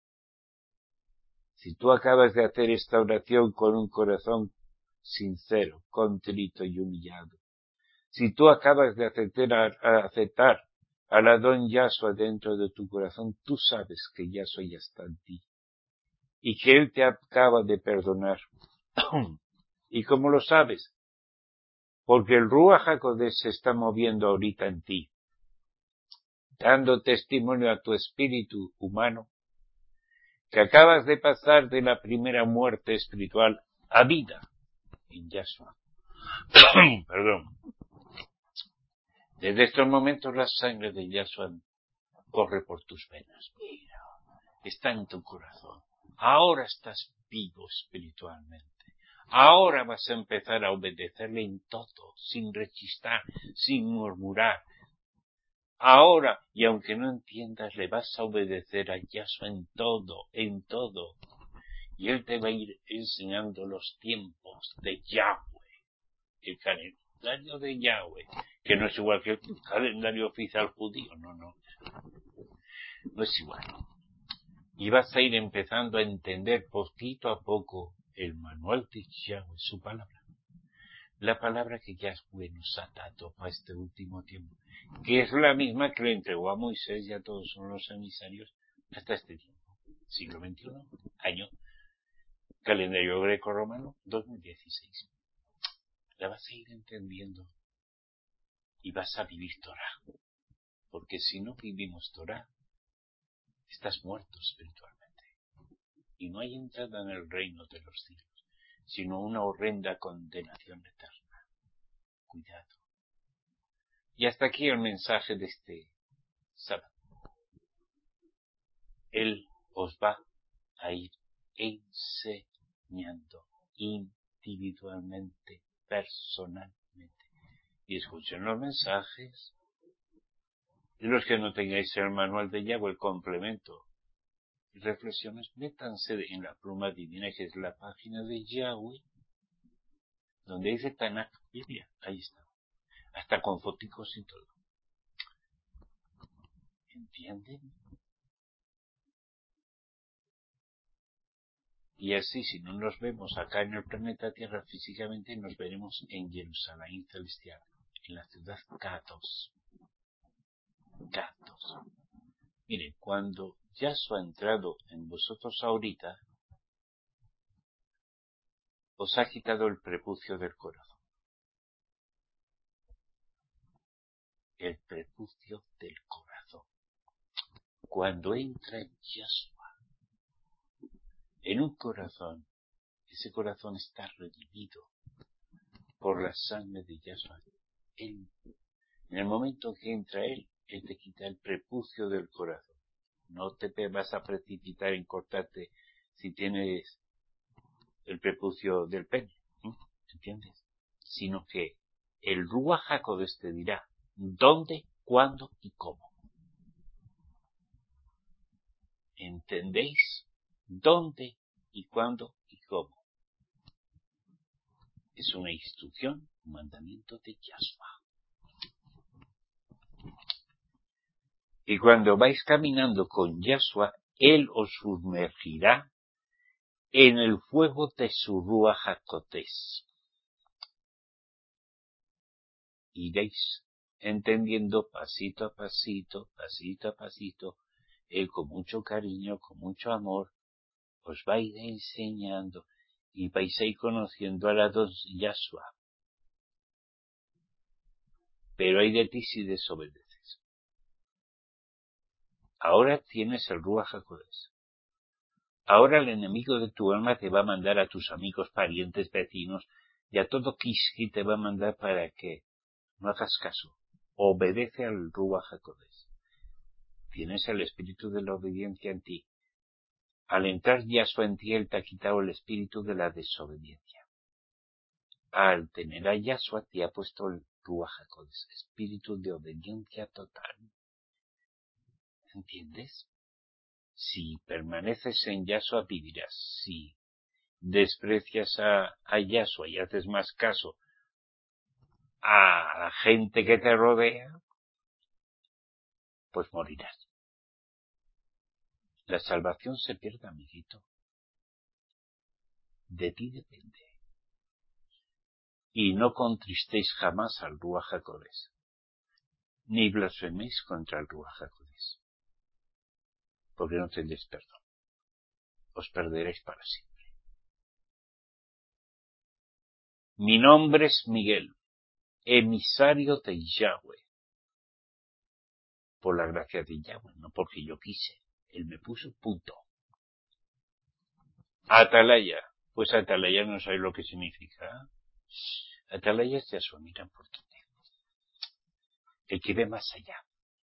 Si tú acabas de hacer esta oración con un corazón sincero, contrito y humillado, si tú acabas de aceptar al Adón Yahshua dentro de tu corazón, tú sabes que Yahshua ya está en ti y que Él te acaba de perdonar. ¿Y cómo lo sabes? Porque el Ruach HaKodesh se está moviendo ahorita en ti, dando testimonio a tu espíritu humano, que acabas de pasar de la primera muerte espiritual a vida en Yahshua. Perdón. Desde estos momentos la sangre de Yahshua corre por tus venas. Mira, está en tu corazón. Ahora estás vivo espiritualmente. Ahora vas a empezar a obedecerle en todo, sin rechistar, sin murmurar. Ahora, y aunque no entiendas, le vas a obedecer a Yahshua en todo, en todo. Y Él te va a ir enseñando los tiempos de Yahweh, el calendario de Yahweh, que no es igual que el calendario oficial judío, no es igual. Y vas a ir empezando a entender poquito a poco el manual de Yahweh, su palabra. La palabra que Yahweh nos ha dado para este último tiempo, que es la misma que le entregó a Moisés y a todos los emisarios hasta este tiempo, siglo XXI, año calendario greco-romano 2016. La vas a ir entendiendo y vas a vivir Torah, porque si no vivimos Torah, estás muerto espiritualmente y no hay entrada en el reino de los cielos, sino una horrenda condenación eterna. Cuidado. Y hasta aquí el mensaje de este sábado. Él os va a ir enseñando individualmente, personalmente. Y escuchen los mensajes. Y los que no tengáis el manual de Yahweh, el complemento y reflexiones, métanse en la pluma divina, que es la página de Yahweh, donde dice Tanakh, Biblia. Ahí está. Hasta con foticos y todo. ¿Entienden? Y así, si no nos vemos acá en el planeta Tierra físicamente, nos veremos en Jerusalén celestial, en la ciudad Kados. Miren, cuando Yahshua ha entrado en vosotros ahorita, os ha quitado el prepucio del corazón. El prepucio del corazón. Cuando entra en Yahshua, en un corazón, ese corazón está redimido por la sangre de Yahshua. En el momento que entra Él te quita el prepucio del corazón. No te vas a precipitar en cortarte si tienes el prepucio del pene, ¿entiendes? Sino que el Ruach HaKodesh te dirá dónde, cuándo y cómo. ¿Entendéis? ¿Dónde y cuándo y cómo? Es una instrucción, un mandamiento de Yahshua. Y cuando vais caminando con Yahshua, Él os sumergirá en el fuego de su Ruach HaKodesh. Iréis entendiendo pasito a pasito, Él con mucho cariño, con mucho amor, os va a ir enseñando y vais a ir conociendo a la dos Yahshua. Pero hay de ti si desobedeces. Ahora tienes el Ruach HaKodesh. Ahora el enemigo de tu alma te va a mandar a tus amigos, parientes, vecinos y a todo Kishki te va a mandar para que no hagas caso. Obedece al Ruach HaKodesh. Tienes el espíritu de la obediencia en ti. Al entrar Yahshua en ti, Él te ha quitado el espíritu de la desobediencia. Al tener a Yahshua te ha puesto el Ruach HaKodesh, espíritu de obediencia total. ¿Entiendes? Si permaneces en Yahshua vivirás. Si desprecias a Yahshua y haces más caso a la gente que te rodea, pues morirás. La salvación se pierde, amiguito. De ti depende. Y no contristéis jamás al Ruach HaKodesh, ni blasfeméis contra el Ruach HaKodesh, porque no tendréis perdón. Os perderéis para siempre. Mi nombre es Miguel, emisario de Yahweh. Por la gracia de Yahweh, no porque yo quise. Él me puso punto. Atalaya. Pues atalaya no sabéis lo que significa. Atalayas de Asuán, miran por dónde. El que ve más allá.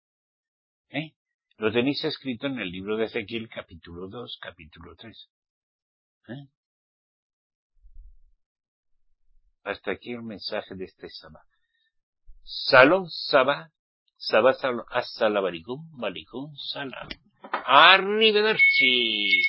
Lo tenéis escrito en el libro de Ezequiel, capítulo 2, capítulo 3. Hasta aquí el mensaje de este sábado. Salón Sabá, Sabá Salón, hasta la Baricún, Salam. Arrivederci.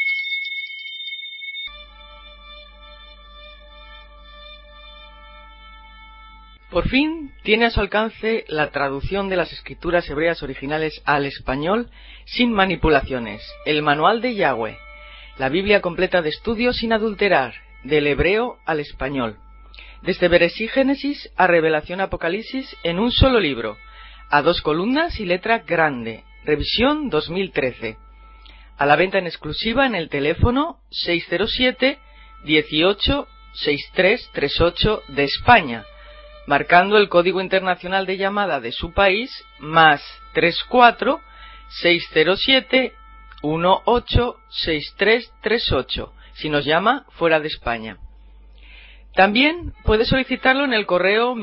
Por fin tiene a su alcance la traducción de las escrituras hebreas originales al español sin manipulaciones, el Manual de Yahweh, la Biblia completa de estudio sin adulterar, del hebreo al español, desde Bereshit Génesis a Revelación Apocalipsis en un solo libro, a 2 columnas y letra grande, revisión 2013, a la venta en exclusiva en el teléfono 607 18 6338 de España, marcando el código internacional de llamada de su país más 34 607 18 6338 si nos llama fuera de España. También puede solicitarlo en el correo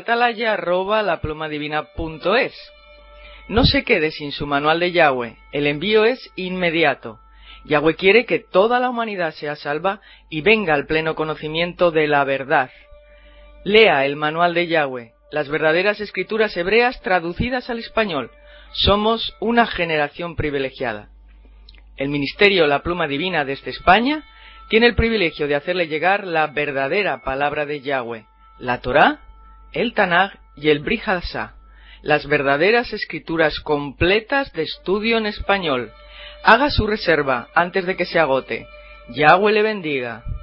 miguelatalaya@laplumadivina.es. No se quede sin su manual de Yahweh, el envío es inmediato. Yahweh quiere que toda la humanidad sea salva y venga al pleno conocimiento de la verdad. Lea el manual de Yahweh, las verdaderas escrituras hebreas traducidas al español. Somos una generación privilegiada. El ministerio La Pluma Divina desde España tiene el privilegio de hacerle llegar la verdadera palabra de Yahweh, la Torá, el Tanaj y el Brit Hadashah, las verdaderas escrituras completas de estudio en español. Haga su reserva antes de que se agote. Yahweh le bendiga.